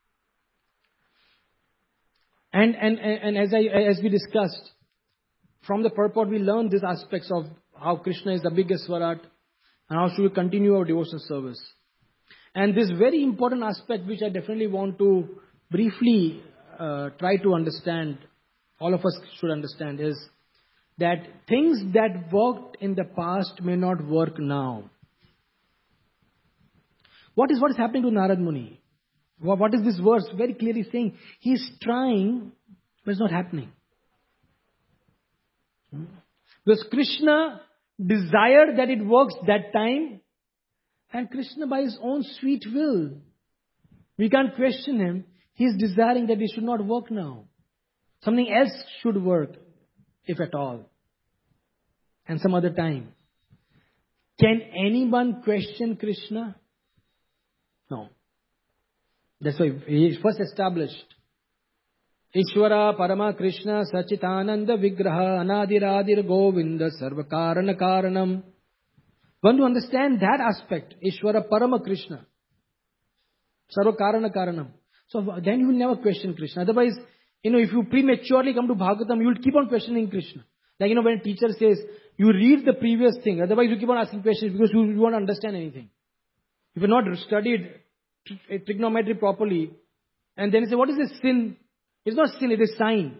And as we discussed, from the purport we learned these aspects of how Krishna is the biggest Swarat and how should we continue our devotional service. And this very important aspect which I definitely want to briefly try to understand, all of us should understand, is that things that worked in the past may not work now. What is happening to Narad Muni? What is this verse very clearly saying? He is trying, but it's not happening. Because Krishna desired that it works that time, and Krishna by his own sweet will, we can't question him, he is desiring that it should not work now. Something else should work, if at all. And some other time. Can anyone question Krishna? No. That's why he first established Ishvara Parama Krishna Sachitananda Vigraha Anadiradir Govinda Sarva Karana Karanam. One to understand that aspect, Ishvara Parama Krishna Sarva Karana Karanam. So then you will never question Krishna. Otherwise, if you prematurely come to Bhagavatam, you will keep on questioning Krishna. Like, when a teacher says, you read the previous thing, otherwise you keep on asking questions because you won't understand anything. If you have not studied trigonometry properly, and then you say, what is this sin? It's not sin, it is sine.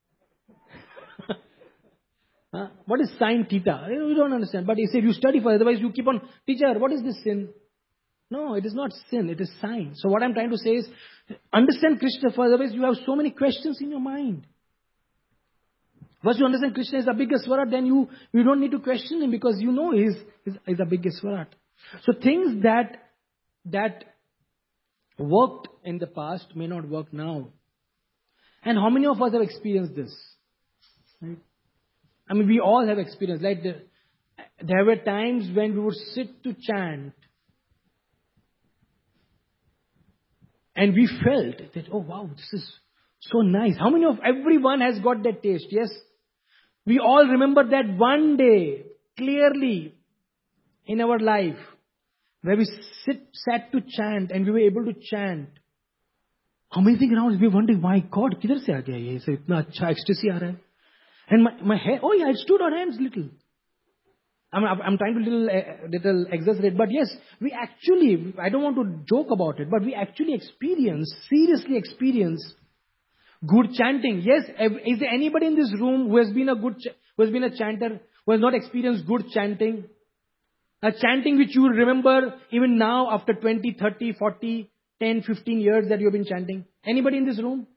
What is sine theta? You don't understand. But he said, you study for it, otherwise you keep on, teacher, what is this sin? No, it is not sin, it is sine. So what I'm trying to say is, understand Krishna first, otherwise you have so many questions in your mind. Once you understand Krishna is the biggest Swarat, then you don't need to question him because you know he's the biggest Swarat. So things that worked in the past may not work now. And how many of us have experienced this? Right? I mean, we all have experienced. Like there were times when we would sit to chant and we felt that, oh wow, this is so nice. How many of everyone has got that taste? Yes? We all remember that one day clearly in our life where we sat to chant and we were able to chant. Amazing around, we were wondering, my God, किधर से आ गया ये? इसे इतना अच्छा ecstasy आ रहा है. And my hair, oh yeah, it stood on hands little. I'm trying to little exaggerate, but yes, we actually, I don't want to joke about it, but we actually seriously experience good chanting. Yes, is there anybody in this room who has been a chanter, who has not experienced good chanting? A chanting which you will remember even now after 20, 30, 40, 10, 15 years that you have been chanting. Anybody in this room?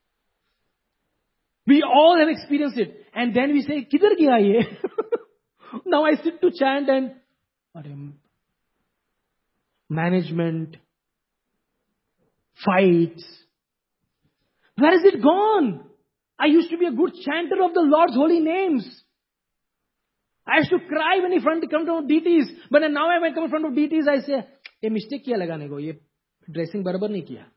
We all have experienced it. And then we say, kidhar gaya ye? Now I sit to chant and management, fights. Where is it gone? I used to be a good chanter of the Lord's holy names. I used to cry when he come in front of deities. But now when I come in front of deities, I say, ये mistake किया लगाने को, ये dressing बराबर नहीं किया.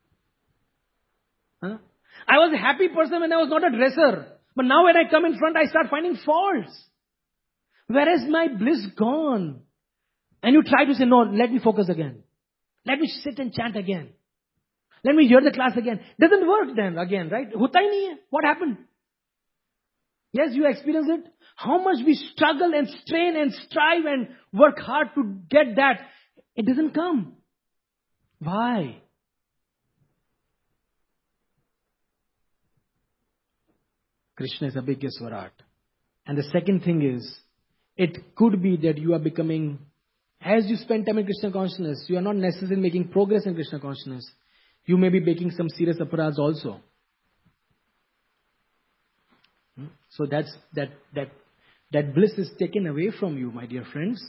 I was a happy person when I was not a dresser. But now when I come in front, I start finding faults. Where is my bliss gone? And you try to say, no, let me focus again. Let me sit and chant again. Let me hear the class again. Doesn't work then again, right? Hota hi nahi hai. What happened? Yes, you experience it. How much we struggle and strain and strive and work hard to get that. It doesn't come. Why? Krishna is a big Swarat. And the second thing is, it could be that you are becoming, as you spend time in Krishna consciousness, you are not necessarily making progress in Krishna consciousness. You may be making some serious aparads also. So that bliss is taken away from you, my dear friends.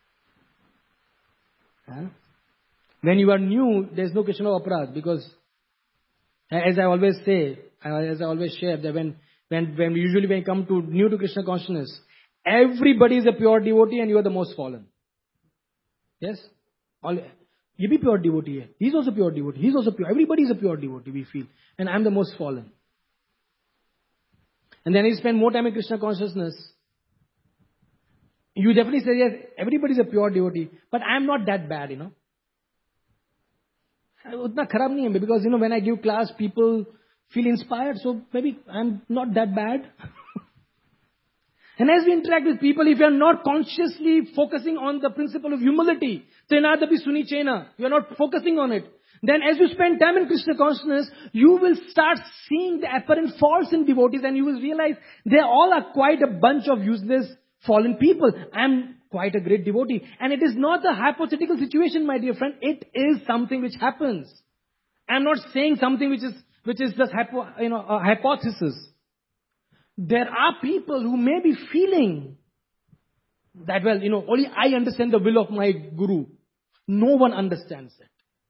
When you are new, there is no Krishna aparad, because as I always say, as I always share, that when you come to new to Krishna consciousness, everybody is a pure devotee and you are the most fallen. Yes? You be pure devotee. He's also pure devotee. He's also pure. Everybody is a pure devotee, we feel. And I'm the most fallen. And then you spend more time in Krishna consciousness. You definitely say, yes, everybody is a pure devotee. But I'm not that bad, Utna kharab nahi hai, because, when I give class, people feel inspired. So maybe I'm not that bad. And as we interact with people, if you are not consciously focusing on the principle of humility, Tenadapi Suni Chena, you are not focusing on it, then as you spend time in Krishna consciousness, you will start seeing the apparent faults in devotees and you will realize they all are quite a bunch of useless, fallen people. I am quite a great devotee. And it is not a hypothetical situation, my dear friend. It is something which happens. I am not saying something which is just a hypothesis. There are people who may be feeling that, only I understand the will of my guru. No one understands it.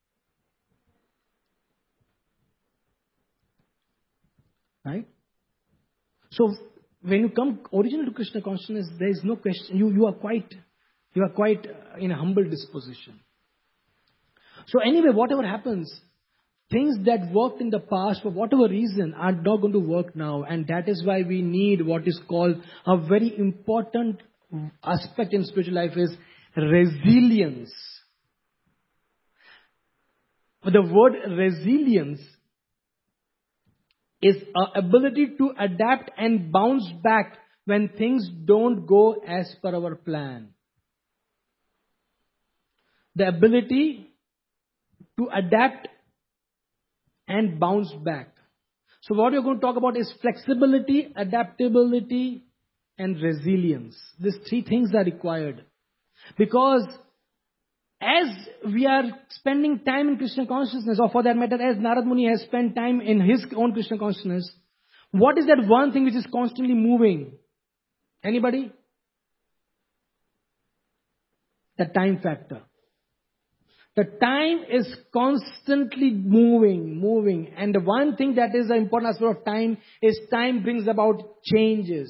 Right? So, when you come original to Krishna consciousness, there is no question. You are quite in a humble disposition. So anyway, whatever happens, things that worked in the past for whatever reason are not going to work now. And that is why we need what is called a very important aspect in spiritual life is resilience. The word resilience is an ability to adapt and bounce back when things don't go as per our plan. The ability to adapt and bounce back. So what you're going to talk about is flexibility, adaptability, and resilience. These three things are required. Because as we are spending time in Krishna consciousness, or for that matter, as Narad Muni has spent time in his own Krishna consciousness, what is that one thing which is constantly moving? Anybody? The time factor. The time is constantly moving. And the one thing that is the important aspect of time is time brings about changes.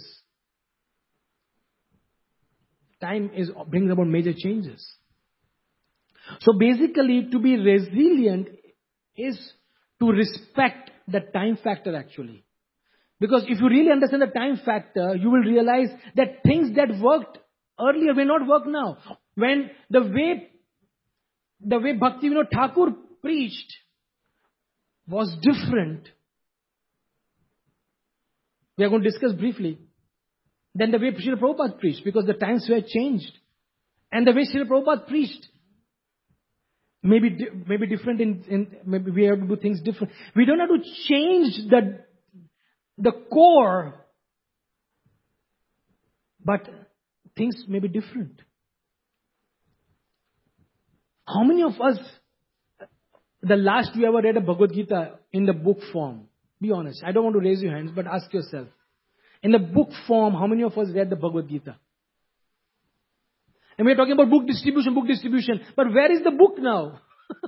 Time brings about major changes. So basically, to be resilient is to respect the time factor actually. Because if you really understand the time factor, you will realize that things that worked earlier may not work now. When the way Bhaktivinoda Thakur preached was different, we are going to discuss briefly, than the way Srila Prabhupada preached, because the times were changed. And the way Srila Prabhupada preached maybe different maybe we have to do things different. We don't have to change the core, but things may be different. How many of us, the last you ever read a Bhagavad Gita in the book form? Be honest. I don't want to raise your hands, but ask yourself. In the book form, how many of us read the Bhagavad Gita? And we're talking about book distribution. But where is the book now?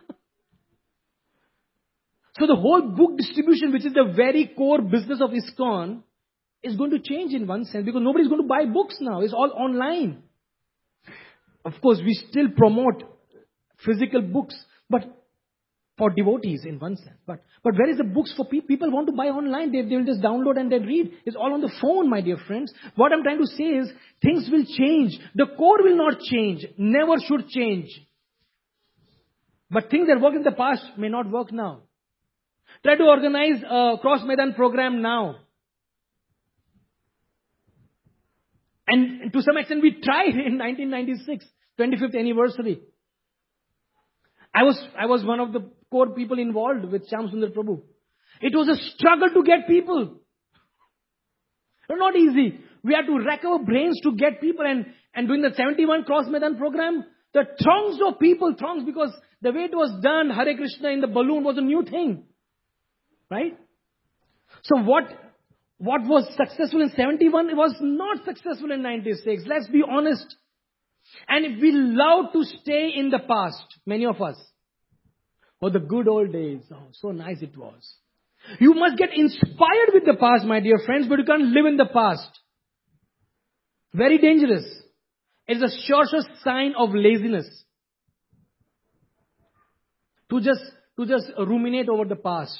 So the whole book distribution, which is the very core business of ISKCON, is going to change in one sense, because nobody's going to buy books now. It's all online. Of course, we still promote physical books, but for devotees in one sense. But where is the books for people? People want to buy online. They will just download and then read. It's all on the phone, my dear friends. What I'm trying to say is things will change. The core will not change. Never should change. But things that worked in the past may not work now. Try to organize a Cross Maidan program now. And to some extent we tried in 1996, 25th anniversary. I was one of the core people involved with Shyam Sundar Prabhu. It was a struggle to get people. Not easy. We had to rack our brains to get people, and doing the 71 Cross Maidan program, the throngs of people, because the way it was done, Hare Krishna in the balloon was a new thing. Right? So what was successful in 71 was not successful in 96. Let's be honest. And we love to stay in the past, many of us. Oh, the good old days. Oh, so nice it was. You must get inspired with the past, my dear friends, but you can't live in the past. Very dangerous. It's a sure sign of laziness. To just ruminate over the past.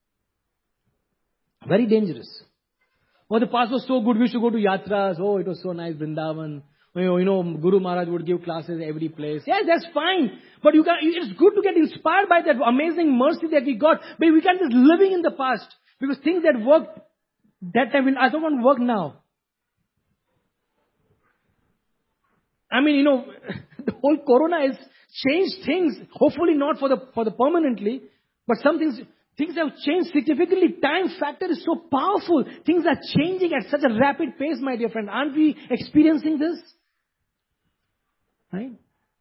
Very dangerous. Oh, the past was so good, we should go to yatras. Oh, it was so nice, Vrindavan. You know, Guru Maharaj would give classes every place. Yes, that's fine. But it's good to get inspired by that amazing mercy that we got. But we can't just living in the past. Because things that worked that time, I don't want to work now. I mean, you know, the whole corona has changed things. Hopefully not for the permanently. But some things have changed significantly. Time factor is so powerful. Things are changing at such a rapid pace, my dear friend. Aren't we experiencing this? Right?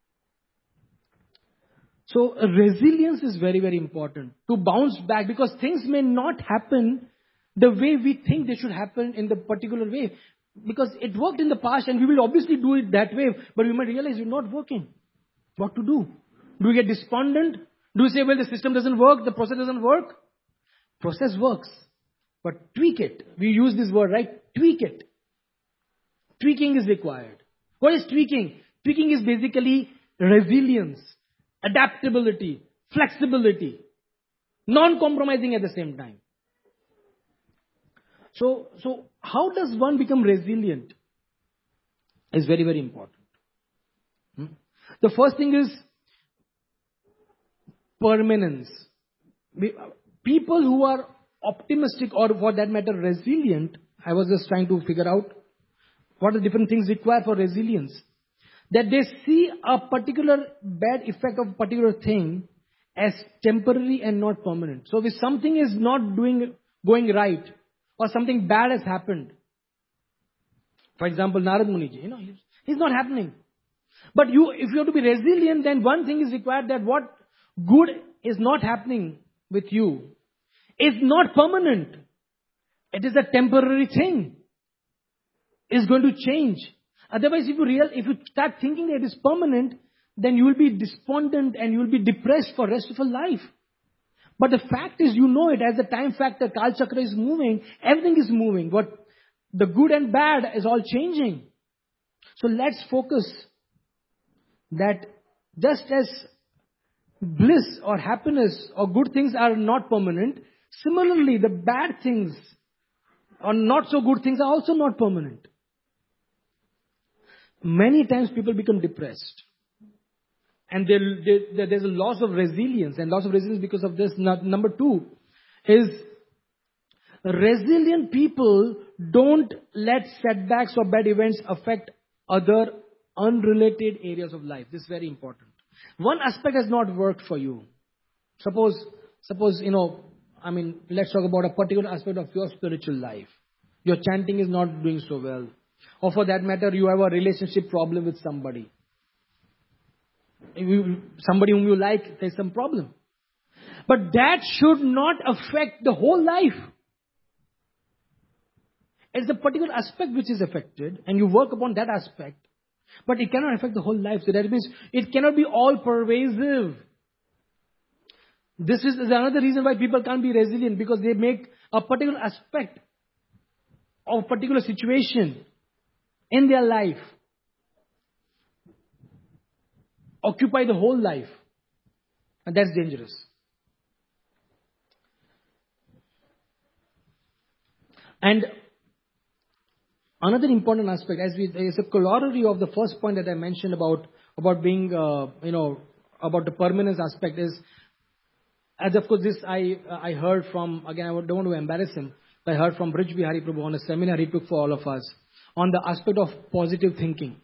So resilience is very, very important. To bounce back, because things may not happen the way we think they should happen in the particular way. Because it worked in the past and we will obviously do it that way. But we might realize it's not working. What to do? Do we get despondent? Do we say, well, the system doesn't work, the process doesn't work? Process works. But tweak it. We use this word, right? Tweak it. Tweaking is required. What is tweaking? Tweaking is basically resilience, adaptability, flexibility, non-compromising at the same time. So how does one become resilient? Is very, very important. The first thing is permanence. People who are optimistic, or for that matter resilient, I was just trying to figure out what are the different things required for resilience. That they see a particular bad effect of a particular thing as temporary and not permanent. So if something is not going right, or something bad has happened, for example, Narad Muniji, he's not happening. But if you have to be resilient, then one thing is required, that what good is not happening with you is not permanent. It is a temporary thing. It's going to change. Otherwise, if you start thinking that it is permanent, then you will be despondent and you will be depressed for the rest of your life. But the fact is, it as the time factor, Kal Chakra is moving, everything is moving. But the good and bad is all changing. So let's focus that just as bliss or happiness or good things are not permanent, similarly the bad things or not so good things are also not permanent. Many times people become depressed. And there's a loss of resilience. And loss of resilience because of this. Number two is resilient people don't let setbacks or bad events affect other unrelated areas of life. This is very important. One aspect has not worked for you. Suppose, let's talk about a particular aspect of your spiritual life. Your chanting is not doing so well. Or for that matter, you have a relationship problem with somebody. Somebody whom you like, there's some problem. But that should not affect the whole life. It's a particular aspect which is affected, and you work upon that aspect. But it cannot affect the whole life. So that means it cannot be all pervasive. This is another reason why people can't be resilient, because they make a particular aspect of a particular situation in their life occupy the whole life. And that's dangerous. And another important aspect, as a corollary of the first point that I mentioned about being, about the permanence aspect is, as of course this I heard from, again, I don't want to embarrass him, but I heard from Brij Bihari Prabhu on a seminar he took for all of us on the aspect of positive thinking.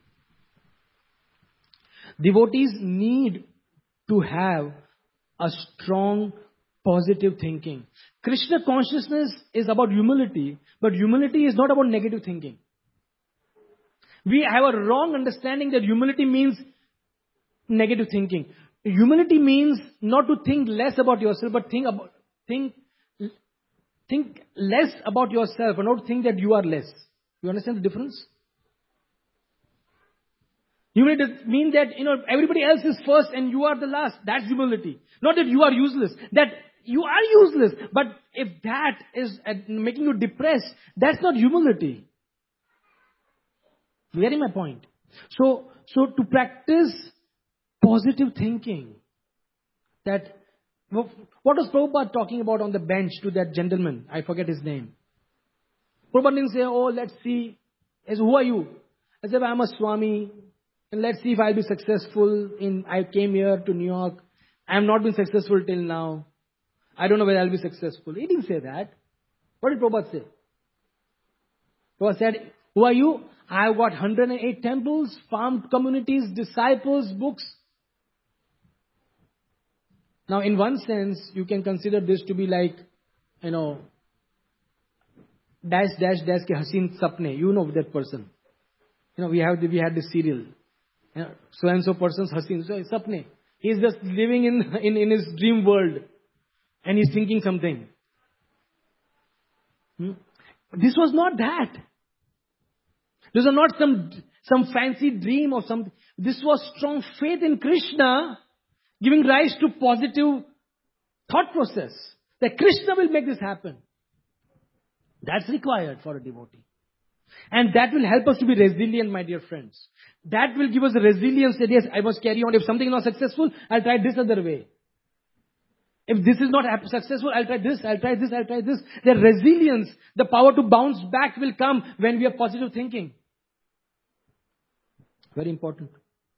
Devotees need to have a strong positive thinking. Krishna consciousness is about humility, but humility is not about negative thinking. We have a wrong understanding that humility means negative thinking. Humility means not to think less about yourself, but think less about yourself and not think that you are less. You understand the difference? Humility means that, everybody else is first and you are the last. That's humility. Not that you are useless. That you are useless. But if that is making you depressed, that's not humility. You getting my point? So to practice positive thinking, that, what was Prabhupada talking about on the bench to that gentleman? I forget his name. Prabhupada didn't say, let's see. He said, who are you? I said, I'm a Swami. And let's see if I'll be successful I came here to New York. I have not been successful till now. I don't know whether I'll be successful. He didn't say that. What did Prabhupada say? Prabhupada said, who are you? I've got 108 temples, farm communities, disciples, books. Now, in one sense, you can consider this to be like, dash, dash, dash ke Haseen Sapne. You know that person. We had this serial. So and so person's Haseen. So Sapne. He's just living in his dream world. And he's thinking something. This was not that. This was not some fancy dream or something. This was strong faith in Krishna giving rise to positive thought process. That Krishna will make this happen. That's required for a devotee. And that will help us to be resilient, my dear friends. That will give us the resilience that yes, I must carry on. If something is not successful, I'll try this other way. If this is not successful, I'll try this, I'll try this, I'll try this. The resilience, the power to bounce back will come when we have positive thinking. Very important.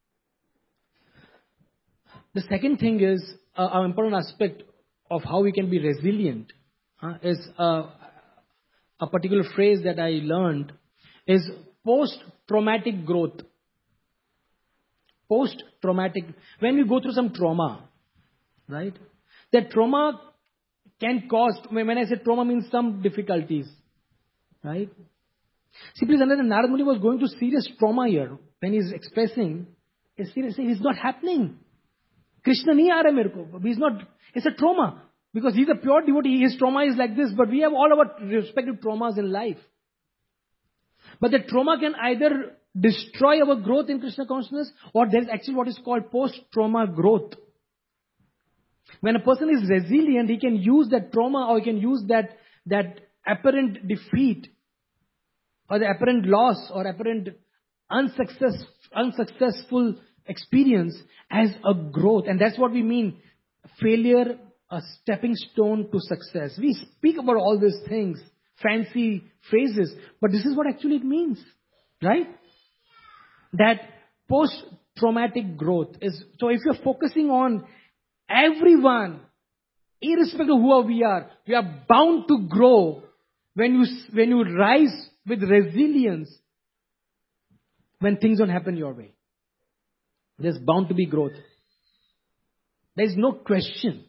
The second thing is, an important aspect of how we can be resilient is a particular phrase that I learned is post-traumatic growth. Post-traumatic, when we go through some trauma, right? That trauma can cause, when I say trauma means some difficulties, right? See, please understand, Narad Muni was going through serious trauma here. When he's expressing, it's not happening. Krishna nahi aa raha mere ko. He's not, it's a trauma. Because he's a pure devotee, his trauma is like this, but we have all our respective traumas in life. But the trauma can either destroy our growth in Krishna consciousness, or there's actually what is called post-trauma growth. When a person is resilient, he can use that trauma or he can use that apparent defeat or the apparent loss or apparent unsuccessful experience as a growth. And that's what we mean. Failure, a stepping stone to success. We speak about all these things, fancy phrases, but this is what actually it means. Right? That post-traumatic growth is, so if you're focusing on everyone, irrespective of who we are bound to grow when you rise with resilience when things don't happen your way. There's bound to be growth. There's no question.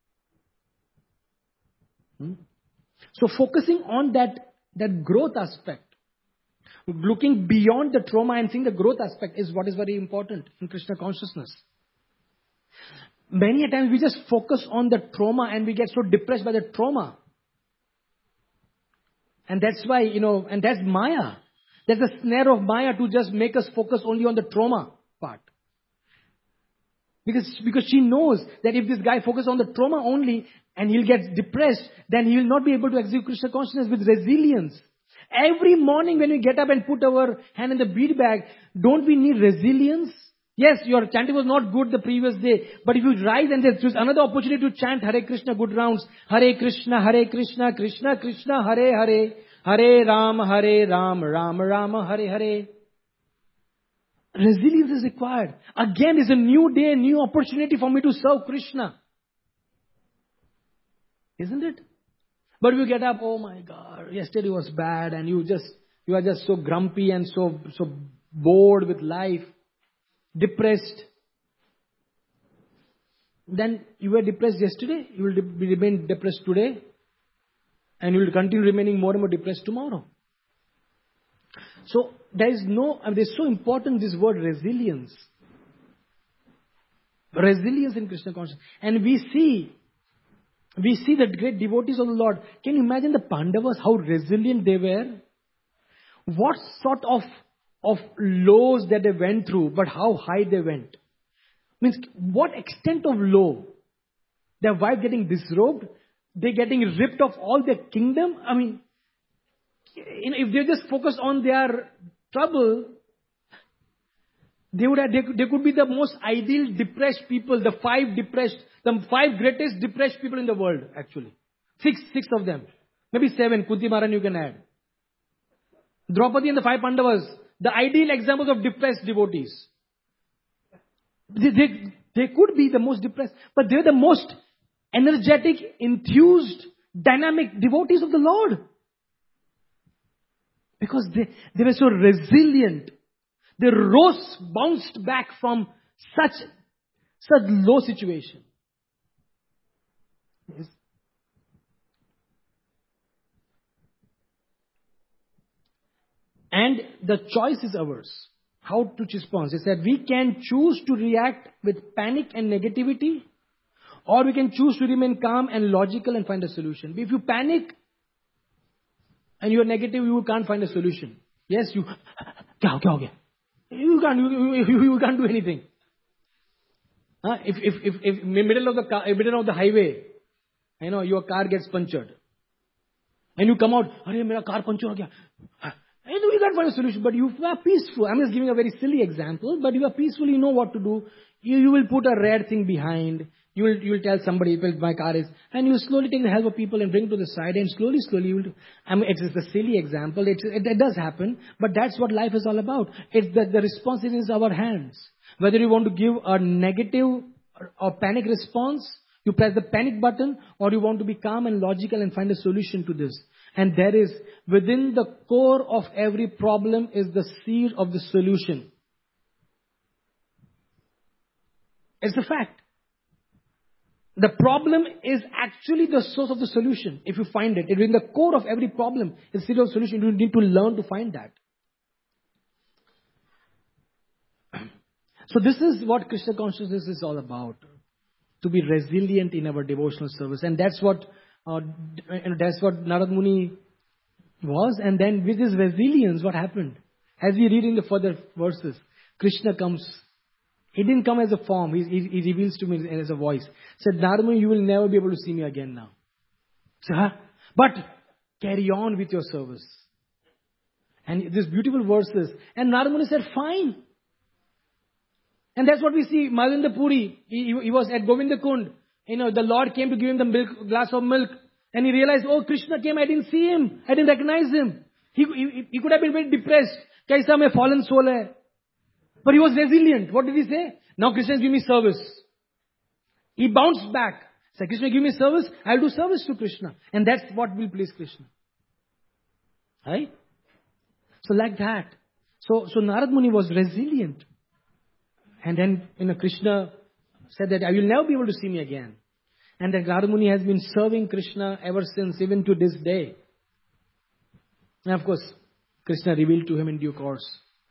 So focusing on that growth aspect, looking beyond the trauma and seeing the growth aspect is what is very important in Krishna consciousness. Many a times we just focus on the trauma and we get so depressed by the trauma. And that's why, and that's Maya. There's a snare of Maya to just make us focus only on the trauma part. Because she knows that if this guy focuses on the trauma only and he'll get depressed, then he will not be able to execute Krishna consciousness with resilience. Every morning when we get up and put our hand in the bead bag, don't we need resilience? Yes, your chanting was not good the previous day, but if you rise and there's another opportunity to chant Hare Krishna good rounds, Hare Krishna, Krishna Krishna, Hare Hare, Hare Ram, Ram Ram, Hare Hare. Resilience is required. Again, it's a new day, new opportunity for me to serve Krishna. Isn't it? But you get up, oh my God, yesterday was bad, and you are just so grumpy and so bored with life, depressed. Then you were depressed yesterday, you will remain depressed today, and you will continue remaining more and more depressed tomorrow. So there's so important this word resilience. Resilience in Krishna consciousness. And we see the great devotees of the Lord. Can you imagine the Pandavas, how resilient they were? What sort of lows that they went through, but how high they went. Means what extent of low? Their wife getting disrobed, they getting ripped off all their kingdom. I mean, if they just focus on their trouble, they could be the most ideal depressed people, the five greatest depressed people in the world, actually. Six of them. Maybe 7, Kunti Maharani you can add. Draupadi and the 5 Pandavas, the ideal examples of depressed devotees. They could be the most depressed, but they're the most energetic, enthused, dynamic devotees of the Lord. Because they were so resilient. They bounced back from such low situation. Yes. And the choice is ours. How to respond? They said we can choose to react with panic and negativity, or we can choose to remain calm and logical and find a solution. If you panic and you are negative, you can't find a solution. Yes, you can't do anything. If middle of the highway, your car gets punctured, and you come out, "Arey, mera car puncture ho gaya." You can't find a solution, but you are peaceful. I'm just giving a very silly example, but you are peaceful, you know what to do. You will put a red thing behind. You will tell somebody, my car is, and you slowly take the help of people and bring to the side, and slowly you will. It's a silly example. It does happen, but that's what life is all about. It's the response is in our hands. Whether you want to give a negative or panic response, you press the panic button, or you want to be calm and logical and find a solution to this. And there is, within the core of every problem is the seed of the solution. It's a fact. The problem is actually the source of the solution. If you find it, in the core of every problem is the seed of the solution. You need to learn to find that. So this is what Krishna consciousness is all about. To be resilient in our devotional service. And that's what Narad Muni was. And then with his resilience, what happened? As we read in the further verses, Krishna comes. He didn't come as a form. He reveals to me as a voice. Said, Narad Muni, you will never be able to see me again now. So, but carry on with your service. And these beautiful verses. And Narad Muni said, fine. And that's what we see. Madhavendra Puri, he was at Govinda Kund. The Lord came to give him the glass of milk. And he realized, oh, Krishna came, I didn't see him. I didn't recognize him. He could have been very depressed. Kaisa mein fallen soul hai. But he was resilient. What did he say? Now Krishna give me service. He bounced back. Said, Krishna give me service, I'll do service to Krishna. And that's what will please Krishna. Right? So like that. So Narad Muni was resilient. And then, Krishna said that I will never be able to see me again. And that Narad Muni has been serving Krishna ever since, even to this day. And of course, Krishna revealed to him in due course.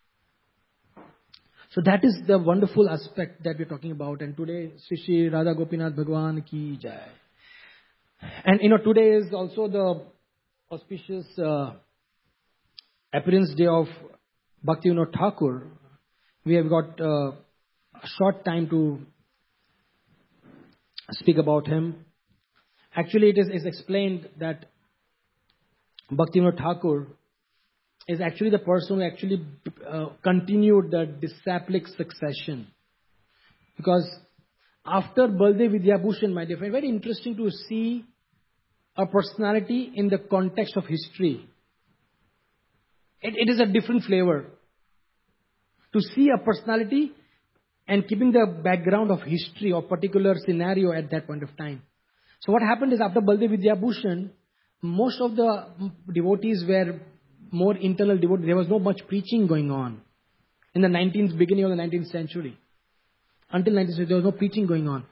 So that is the wonderful aspect that we're talking about. And today, Sri Sri Radha Gopinath Bhagwan ki jai. And today is also the auspicious appearance day of Bhaktivinoda Thakur. We have got a short time to speak about him. Actually, it is explained that Bhaktivinoda Thakur is actually the person who actually continued the disciplic succession. Because after Baldev Vidyabhushan, my dear friend, very interesting to see a personality in the context of history. It is a different flavor. To see a personality and keeping the background of history or particular scenario at that point of time. So what happened is after Baldev Vidyabhushan, most of the devotees were more internal devotees. There was not much preaching going on in the beginning of the 19th century. Until 19th century, there was no preaching going on.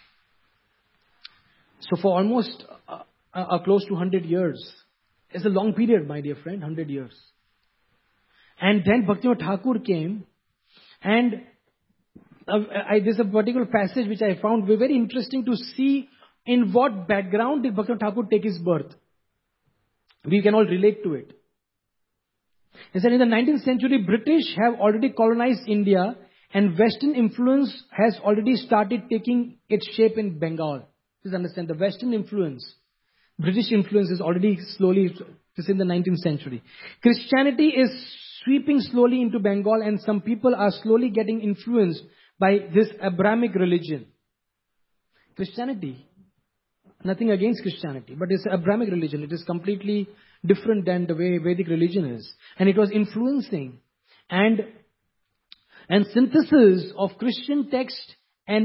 So for almost close to 100 years, it's a long period, my dear friend, 100 years. And then Bhaktivinoda Thakur came, and there's a particular passage which I found very interesting to see in what background did Bhaktivinoda Thakur take his birth. We can all relate to it. He said in the 19th century, British have already colonized India and Western influence has already started taking its shape in Bengal. Please understand, the Western influence, British influence is already slowly, this is in the 19th century. Christianity is sweeping slowly into Bengal and some people are slowly getting influenced by this Abrahamic religion. Christianity, nothing against Christianity, but it's Abrahamic religion. It is completely different than the way Vedic religion is. And it was influencing. And synthesis of Christian text and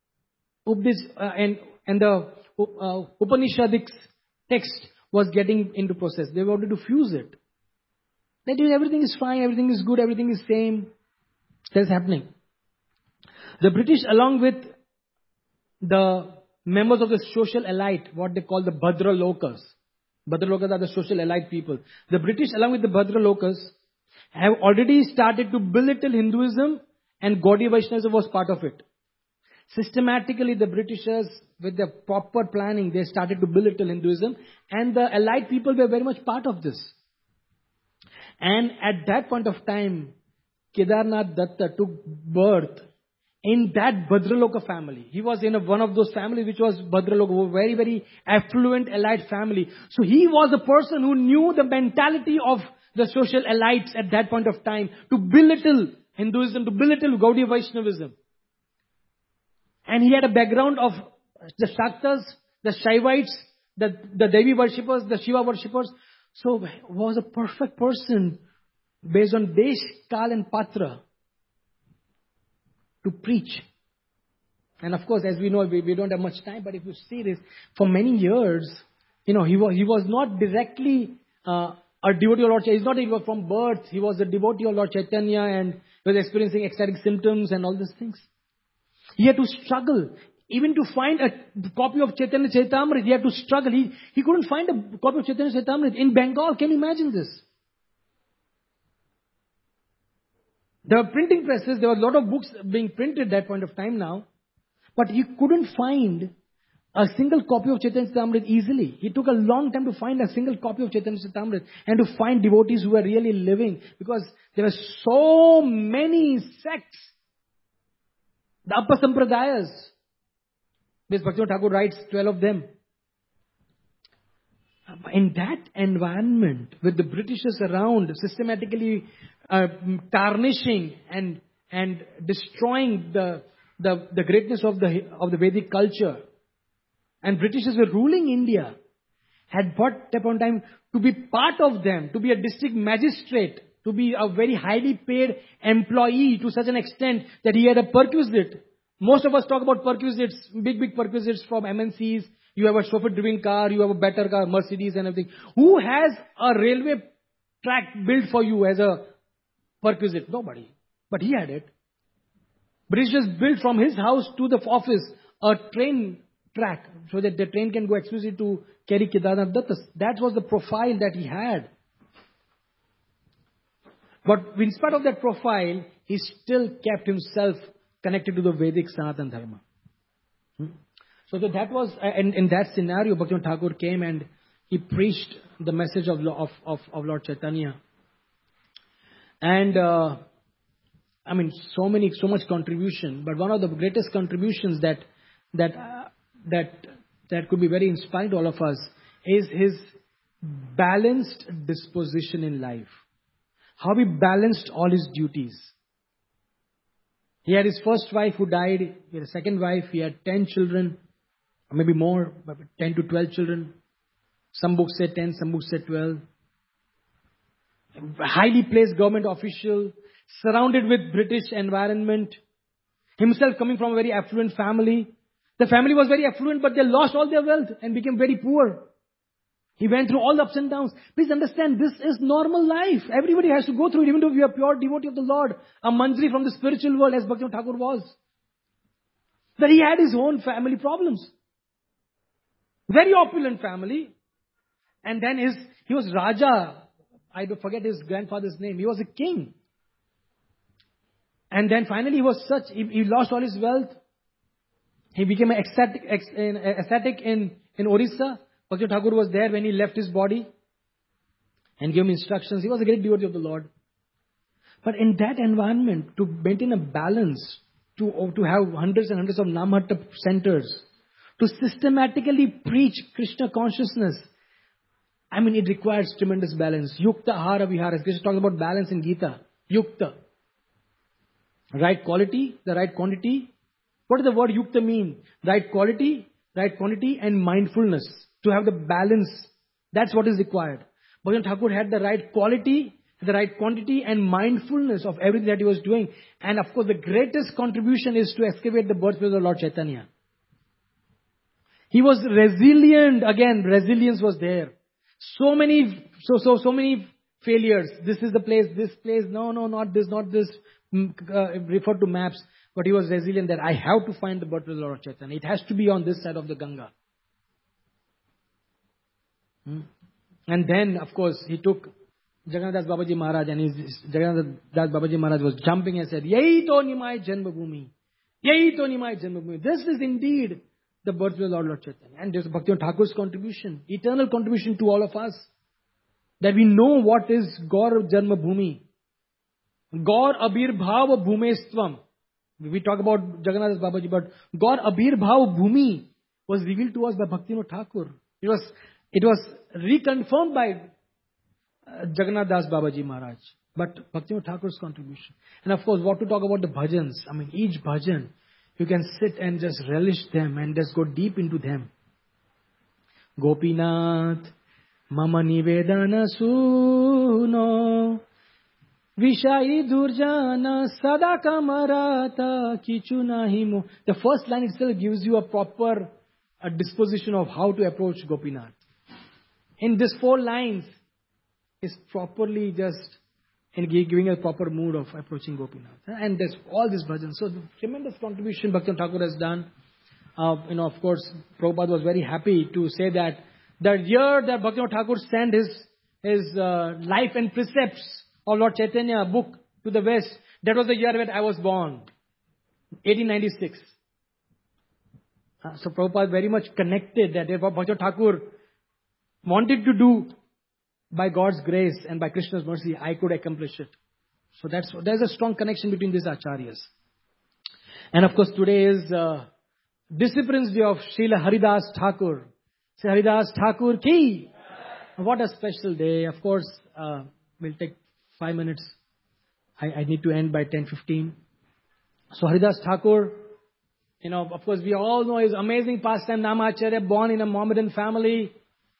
the Upanishadic text was getting into process. They wanted to fuse it. That everything is fine, everything is good, everything is same. That's happening. The British, along with the members of the social elite, what they call the Bhadra Lokas. Bhadra Lokas are the social elite people. The British, along with the Bhadra Lokas, have already started to belittle Hinduism, and Gaudiya Vaishnavism was part of it. Systematically, the Britishers, with their proper planning, they started to belittle Hinduism, and the elite people were very much part of this. And at that point of time, Kedarnath Datta took birth in that Bhadraloka family. He was in one of those families which was Bhadraloka, a very, very affluent elite family. So he was a person who knew the mentality of the social elites at that point of time to belittle Hinduism, to belittle Gaudiya Vaishnavism. And he had a background of the Shaktas, the Shaivites, the Devi worshippers, the Shiva worshippers. So was a perfect person based on Desh, Kal and Patra to preach. And of course, as we know, we don't have much time, but if you see this, for many years, he was not directly a devotee of Lord Chaitanya. It's not that he was from birth. He was a devotee of Lord Chaitanya and was experiencing ecstatic symptoms and all these things. He had to struggle. Even to find a copy of Chaitanya Charitamrita, he had to struggle. He couldn't find a copy of Chaitanya Charitamrita in Bengal. Can you imagine this? There were printing presses. There were a lot of books being printed at that point of time now. But he couldn't find a single copy of Chaitanya Charitamrita easily. He took a long time to find a single copy of Chaitanya Charitamrita and to find devotees who were really living. Because there were so many sects. The Upper Sampradayas. This Bhaktivinoda Thakur writes 12 of them. In that environment, with the Britishers around, systematically tarnishing and destroying the greatness of the Vedic culture, and Britishers were ruling India, had brought upon time to be part of them, to be a district magistrate, to be a very highly paid employee to such an extent that he had a perquisite. Most of us talk about perquisites, big perquisites from MNCs. You have a chauffeur-driven car, you have a better car, Mercedes and everything. Who has a railway track built for you as a perquisite? Nobody. But he had it. Britishers built from his house to the office a train track so that the train can go exclusively to carry Kedarnath Datta. That was the profile that he had. But in spite of that profile, he still kept himself connected to the Vedic Sanatana Dharma. So that was, in that scenario, Bhaktivinoda Thakur came and he preached the message of Lord Chaitanya. And, so much contribution. But one of the greatest contributions that could be very inspiring to all of us is his balanced disposition in life. How he balanced all his duties. He had his first wife who died. He had a second wife. He had 10 children, or maybe more, 10 to 12 children. Some books say 10, some books say 12. highly placed government official, surrounded with British environment, himself coming from a very affluent family. The family was very affluent, but they lost all their wealth and became very poor. He went through all the ups and downs. Please understand, this is normal life. Everybody has to go through it, even though we are pure devotee of the Lord. A manjri from the spiritual world, as Bhaktivinoda Thakur was. That he had his own family problems. Very opulent family. And then he was Raja. I don't forget his grandfather's name. He was a king. And then finally he lost all his wealth. He became an ascetic in Orissa. Bhaktivinoda Thakur was there when he left his body and gave him instructions. He was a great devotee of the Lord. But in that environment, to maintain a balance, to have hundreds and hundreds of Namhatta centers, to systematically preach Krishna consciousness, it requires tremendous balance. Yukta ahara vihara. Krishna talks about balance in Gita. Yukta. Right quality, the right quantity. What does the word yukta mean? Right quality, right quantity, and mindfulness. To have the balance, that's what is required. Bhaktivinoda Thakur had the right quality, the right quantity, and mindfulness of everything that he was doing. And of course, the greatest contribution is to excavate the birthplace of Lord Chaitanya. He was resilient. Again, resilience was there. So many failures. This is the place, this place. No, not this, not this. Refer to maps. But he was resilient that I have to find the birthplace of Lord Chaitanya. It has to be on this side of the Ganga. And then, of course, he took Jagannath Das Babaji Maharaj, and Jagannath Das Babaji Maharaj was jumping and said, Yahi to nimai Janmabhumi. Yahi to nimai Janmabhumi. This is indeed the birthplace of Lord Chaitanya. And there's Bhaktivinoda Thakur's contribution, eternal contribution to all of us. That we know what is Gaur Janmabhumi. Gaur Abirbhav Bhumestvam. We talk about Jagannath Das Babaji, but Gaur Abirbhav Bhumi was revealed to us by Bhaktivinoda Thakur. It was reconfirmed by Jagannath Das Babaji Maharaj. But Bhaktivinoda Thakur's contribution. And of course, what to talk about the bhajans. Each bhajan, you can sit and just relish them and just go deep into them. Gopinath, Mama Nivedana Suno, Vishai Durjana Sada Kamarata Kichunahimo. The first line itself gives you a proper disposition of how to approach Gopinath. In these 4 lines, is properly just in giving a proper mood of approaching Gopinath. And there's all this bhajan. So the tremendous contribution Bhaktivinoda Thakur has done. Of course, Prabhupada was very happy to say that the year that Bhaktivinoda Thakur sent his life and precepts of Lord Chaitanya book to the West, that was the year when I was born. 1896. So Prabhupada very much connected that if Bhaktivinoda Thakur wanted to do by God's grace and by Krishna's mercy, I could accomplish it. So there's a strong connection between these acharyas. And of course today is Disciplines Day of Srila Haridas Thakur. Say Haridas Thakur ki. What a special day. Of course, we'll take 5 minutes. I need to end by 10:15. So Haridas Thakur, of course we all know his amazing pastime Namacharya, born in a Mohammedan family.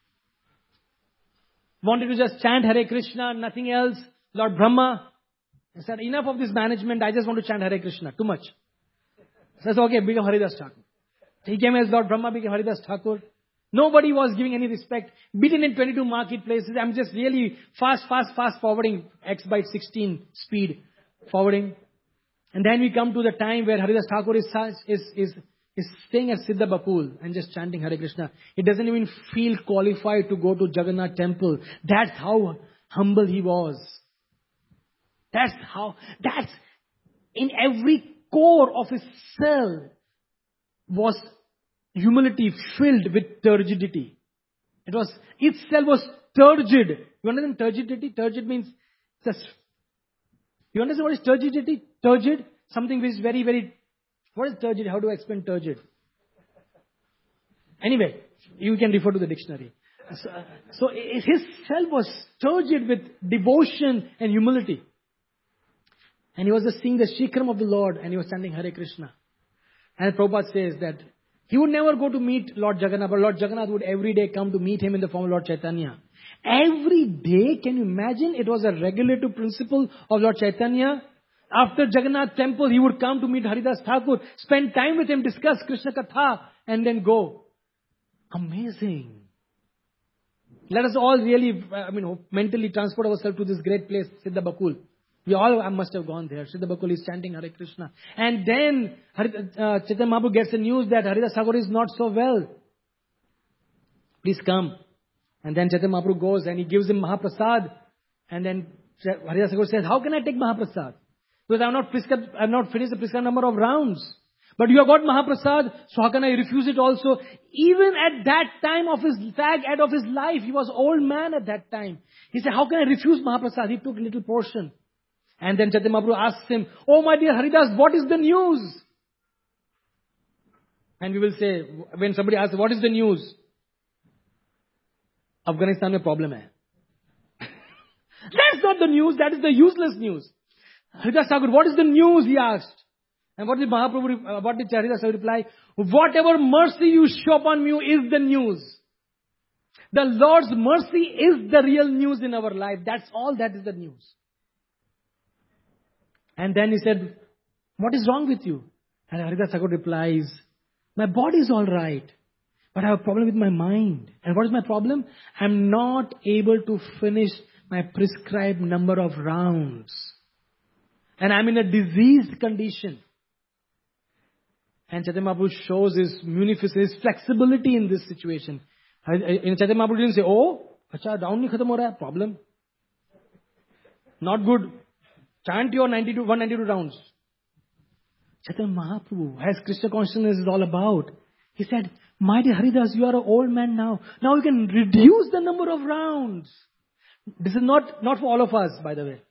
Wanted to just chant Hare Krishna, nothing else. Lord Brahma said, enough of this management, I just want to chant Hare Krishna, too much. Says, okay, become Haridas Thakur. He came as Lord Brahma, became Haridas Thakur. Nobody was giving any respect. Beaten in 22 marketplaces. I'm just really fast forwarding, X by 16 speed forwarding. And then we come to the time where Haridas Thakur is staying at Siddha Bakul and just chanting Hare Krishna. He doesn't even feel qualified to go to Jagannath temple. That's how humble he was. That's in every core of his cell was humility filled with turgidity. Its cell was turgid. You understand turgidity? Turgid means just, you understand what is turgidity? Turgid? Something which is very, very, what is turgid? How do I explain turgid? Anyway, you can refer to the dictionary. So his cell was turgid with devotion and humility. And he was just seeing the Shikram of the Lord and he was chanting Hare Krishna. And Prabhupada says that he would never go to meet Lord Jagannath, but Lord Jagannath would every day come to meet him in the form of Lord Chaitanya. Every day, can you imagine? It was a regulative principle of Lord Chaitanya. After Jagannath temple, he would come to meet Haridas Thakur, spend time with him, discuss Krishna Katha, and then go. Amazing. Let us all really, mentally transport ourselves to this great place, Siddha Bakul. We all must have gone there. Siddha Bakul is chanting Hare Krishna. And then Chaitanya Mahaprabhu gets the news that Haridas Thakur is not so well. Please come. And then Chaitanya Mahaprabhu goes and he gives him Mahaprasad. And then Haridas Thakur says, how can I take Mahaprasad? Because I have not finished the prescribed number of rounds. But you have got Mahaprasad, so how can I refuse it also? Even at that time of his fag end of his life, he was old man at that time. He said, how can I refuse Mahaprasad? He took a little portion. And then Chaitanya Mahaprabhu asks him, oh my dear Haridas, what is the news? And we will say, when somebody asks, what is the news? Afghanistan mein problem hai. That's not the news, that is the useless news. Haridas Thakur, what is the news? He asked. And what did Haridas Thakur reply? Whatever mercy you show upon me is the news. The Lord's mercy is the real news in our life. That's all that is the news. And then he said, what is wrong with you? And Haridas Thakur replies, my body is all right, but I have a problem with my mind. And what is my problem? I'm not able to finish my prescribed number of rounds. And I'm in a diseased condition. And Chaitanya Mahaprabhu shows his munificence, his flexibility in this situation. In Chaitanya Mahaprabhu didn't say, oh, acha, round nahi khatam ho raha hai, problem. Not good. Chant your 192 rounds. Chaitanya Mahaprabhu, as Krishna consciousness is all about, he said, my dear Haridas, you are an old man now. Now you can reduce the number of rounds. This is not for all of us, by the way.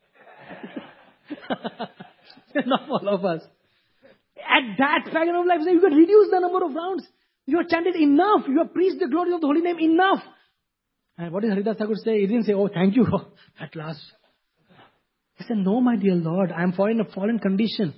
Not for all of us. At that faggot of life, you can reduce the number of rounds. You have chanted enough. You have preached the glory of the holy name enough. And what did Haridas Thakur say? He didn't say, oh, thank you, at last. He said, no, my dear Lord, I am in a fallen condition.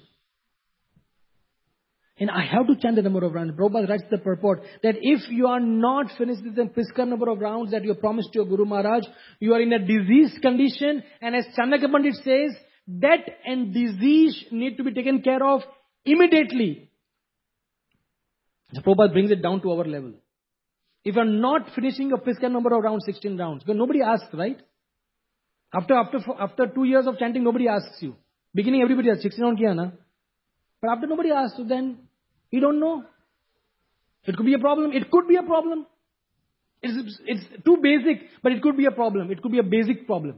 And I have to chant the number of rounds. Prabhupada writes the purport that if you are not finished with the prescribed number of rounds that you promised to your Guru Maharaj, you are in a diseased condition. And as Chandaka Pandit says, death and disease need to be taken care of immediately. The Prabhupada brings it down to our level. If you are not finishing a prescribed number of rounds, 16 rounds, because nobody asks, right? After 2 years of chanting, nobody asks you. Beginning, everybody asks, 16 rounds kiya na? But after nobody asks, so then you don't know. It could be a problem. It could be a problem. It's too basic, but it could be a problem. It could be a basic problem.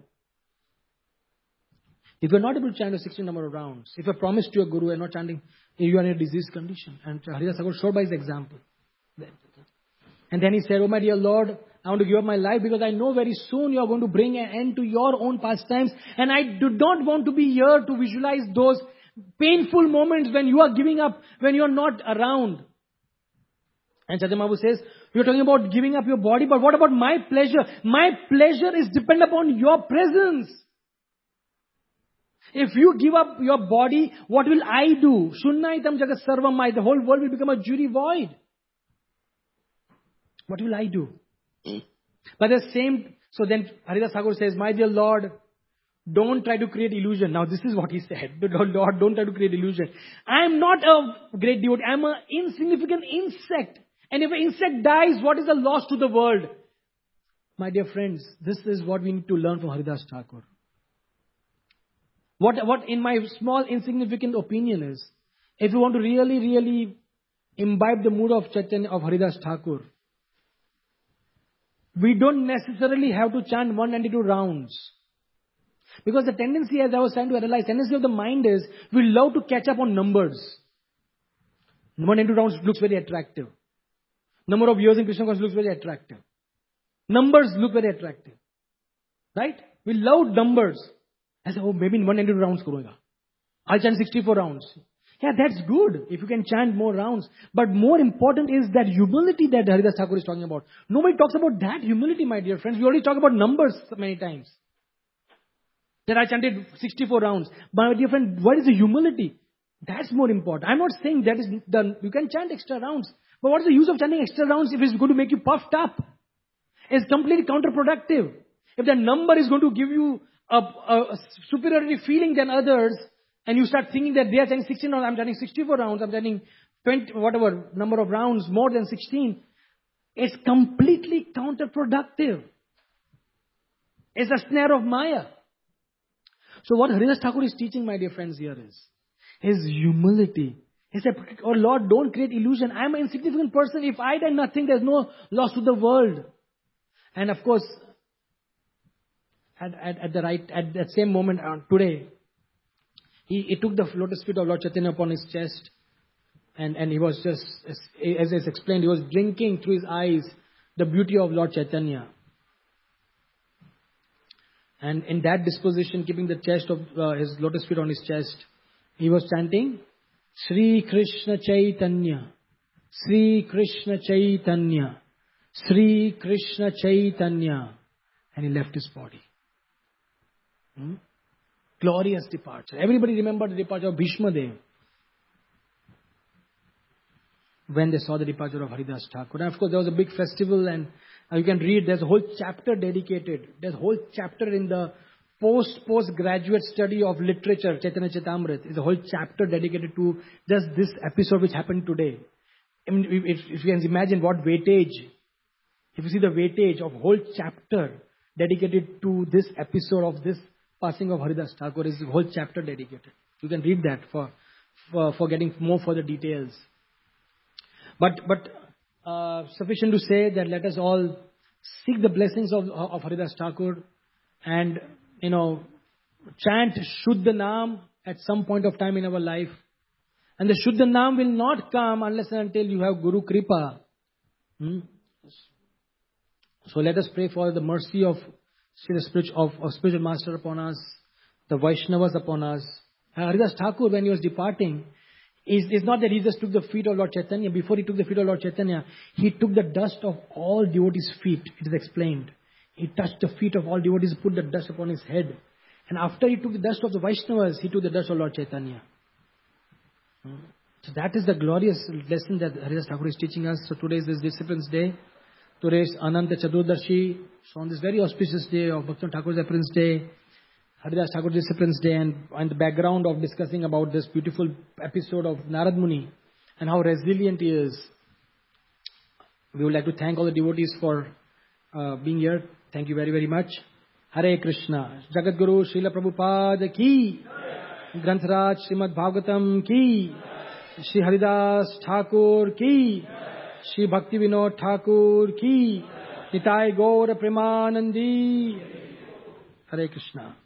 If you're not able to chant a 16 number of rounds, if you promised to your Guru and not chanting, you are in a diseased condition. And Haridas Thakur showed by his example. And then he said, oh my dear Lord, I want to give up my life because I know very soon you are going to bring an end to your own pastimes. And I do not want to be here to visualize those painful moments when you are giving up, when you are not around. And Chaitanya Mahaprabhu says, you're talking about giving up your body, but what about my pleasure? My pleasure is dependent upon your presence. If you give up your body, what will I do? Shunnaitam jagat sarvamai. The whole world will become a jury void. What will I do? But so then Haridas Thakur says, my dear Lord, don't try to create illusion. Now this is what he said. Lord, don't try to create illusion. I am not a great devotee. I am an insignificant insect. And if an insect dies, what is the loss to the world? My dear friends, this is what we need to learn from Haridas Thakur. What in my small insignificant opinion is, if you want to really, really imbibe the mood of Chaitanya, of Haridas Thakur, we don't necessarily have to chant 192 rounds. Because the tendency, as I was trying to analyze, tendency of the mind is, we love to catch up on numbers. 192 rounds looks very attractive. Number of years in Krishna consciousness looks very attractive. Numbers look very attractive. Right? We love numbers. I say, oh, maybe in 192 rounds karunga. I'll chant 64 rounds. Yeah, that's good if you can chant more rounds. But more important is that humility that Haridas Thakur is talking about. Nobody talks about that humility, my dear friends. We already talk about numbers many times. That I chanted 64 rounds. But my dear friend, what is the humility? That's more important. I'm not saying that is done. You can chant extra rounds. But what is the use of chanting extra rounds if it's going to make you puffed up? It's completely counterproductive. If that number is going to give you a superiority feeling than others, and you start thinking that they are chanting 16 rounds, I'm chanting 64 rounds, I'm chanting 20, whatever number of rounds, more than 16, it's completely counterproductive. It's a snare of Maya. So what Haridas Thakur is teaching, my dear friends, here is his humility. He said, oh Lord, don't create illusion. I'm an insignificant person. If I did nothing, there's no loss to the world. And of course, at that same moment, today, he took the lotus feet of Lord Chaitanya upon his chest. And he was just, as is explained, he was drinking through his eyes the beauty of Lord Chaitanya. And in that disposition, keeping the chest of his lotus feet on his chest, he was chanting, Sri Krishna Chaitanya, Sri Krishna Chaitanya, Sri Krishna Chaitanya. And he left his body. Glorious departure. Everybody remember the departure of Bhishma Dev when they saw the departure of Haridas Thakur. And of course, there was a big festival, and you can read, there's a whole chapter dedicated. There's a whole chapter in the postgraduate study of literature, Chaitanya Chaitamrit. Is a whole chapter dedicated to just this episode which happened today. I mean, if you can imagine what weightage, if you see the weightage of whole chapter dedicated to this episode of this passing of Haridas Thakur, is a whole chapter dedicated. You can read that for getting more further details. But sufficient to say that let us all seek the blessings of Haridas Thakur and, chant Shuddha Naam at some point of time in our life. And the Shuddha Naam will not come unless and until you have Guru Kripa. So let us pray for the mercy of spiritual master upon us, the Vaishnavas upon us. Haridas Thakur, when he was departing, it's not that he just took the feet of Lord Chaitanya. Before he took the feet of Lord Chaitanya, he took the dust of all devotees' feet. It is explained. He touched the feet of all devotees, put the dust upon his head. And after he took the dust of the Vaishnavas, he took the dust of Lord Chaitanya. So that is the glorious lesson that Haridas Thakur is teaching us. So today is this Disciplines Day. Today is Ananta Chaturdashi. So on this very auspicious day of Bhaktivinoda Thakur's appearance day, Haridas Thakur Disciplines Day, and the background of discussing about this beautiful episode of Narad Muni and how resilient he is. We would like to thank all the devotees for being here. Thank you very, very much. Hare Krishna. Jagat Guru Srila Prabhupada ki. Grantaraj Srimad Bhagavatam ki. Shri Haridas Thakur ki. Shri Bhakti Vinod Thakur ki. Nitai Gaur Premanandi. Hare Krishna.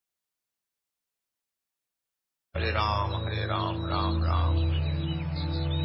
Hare Ram, Ram Ram.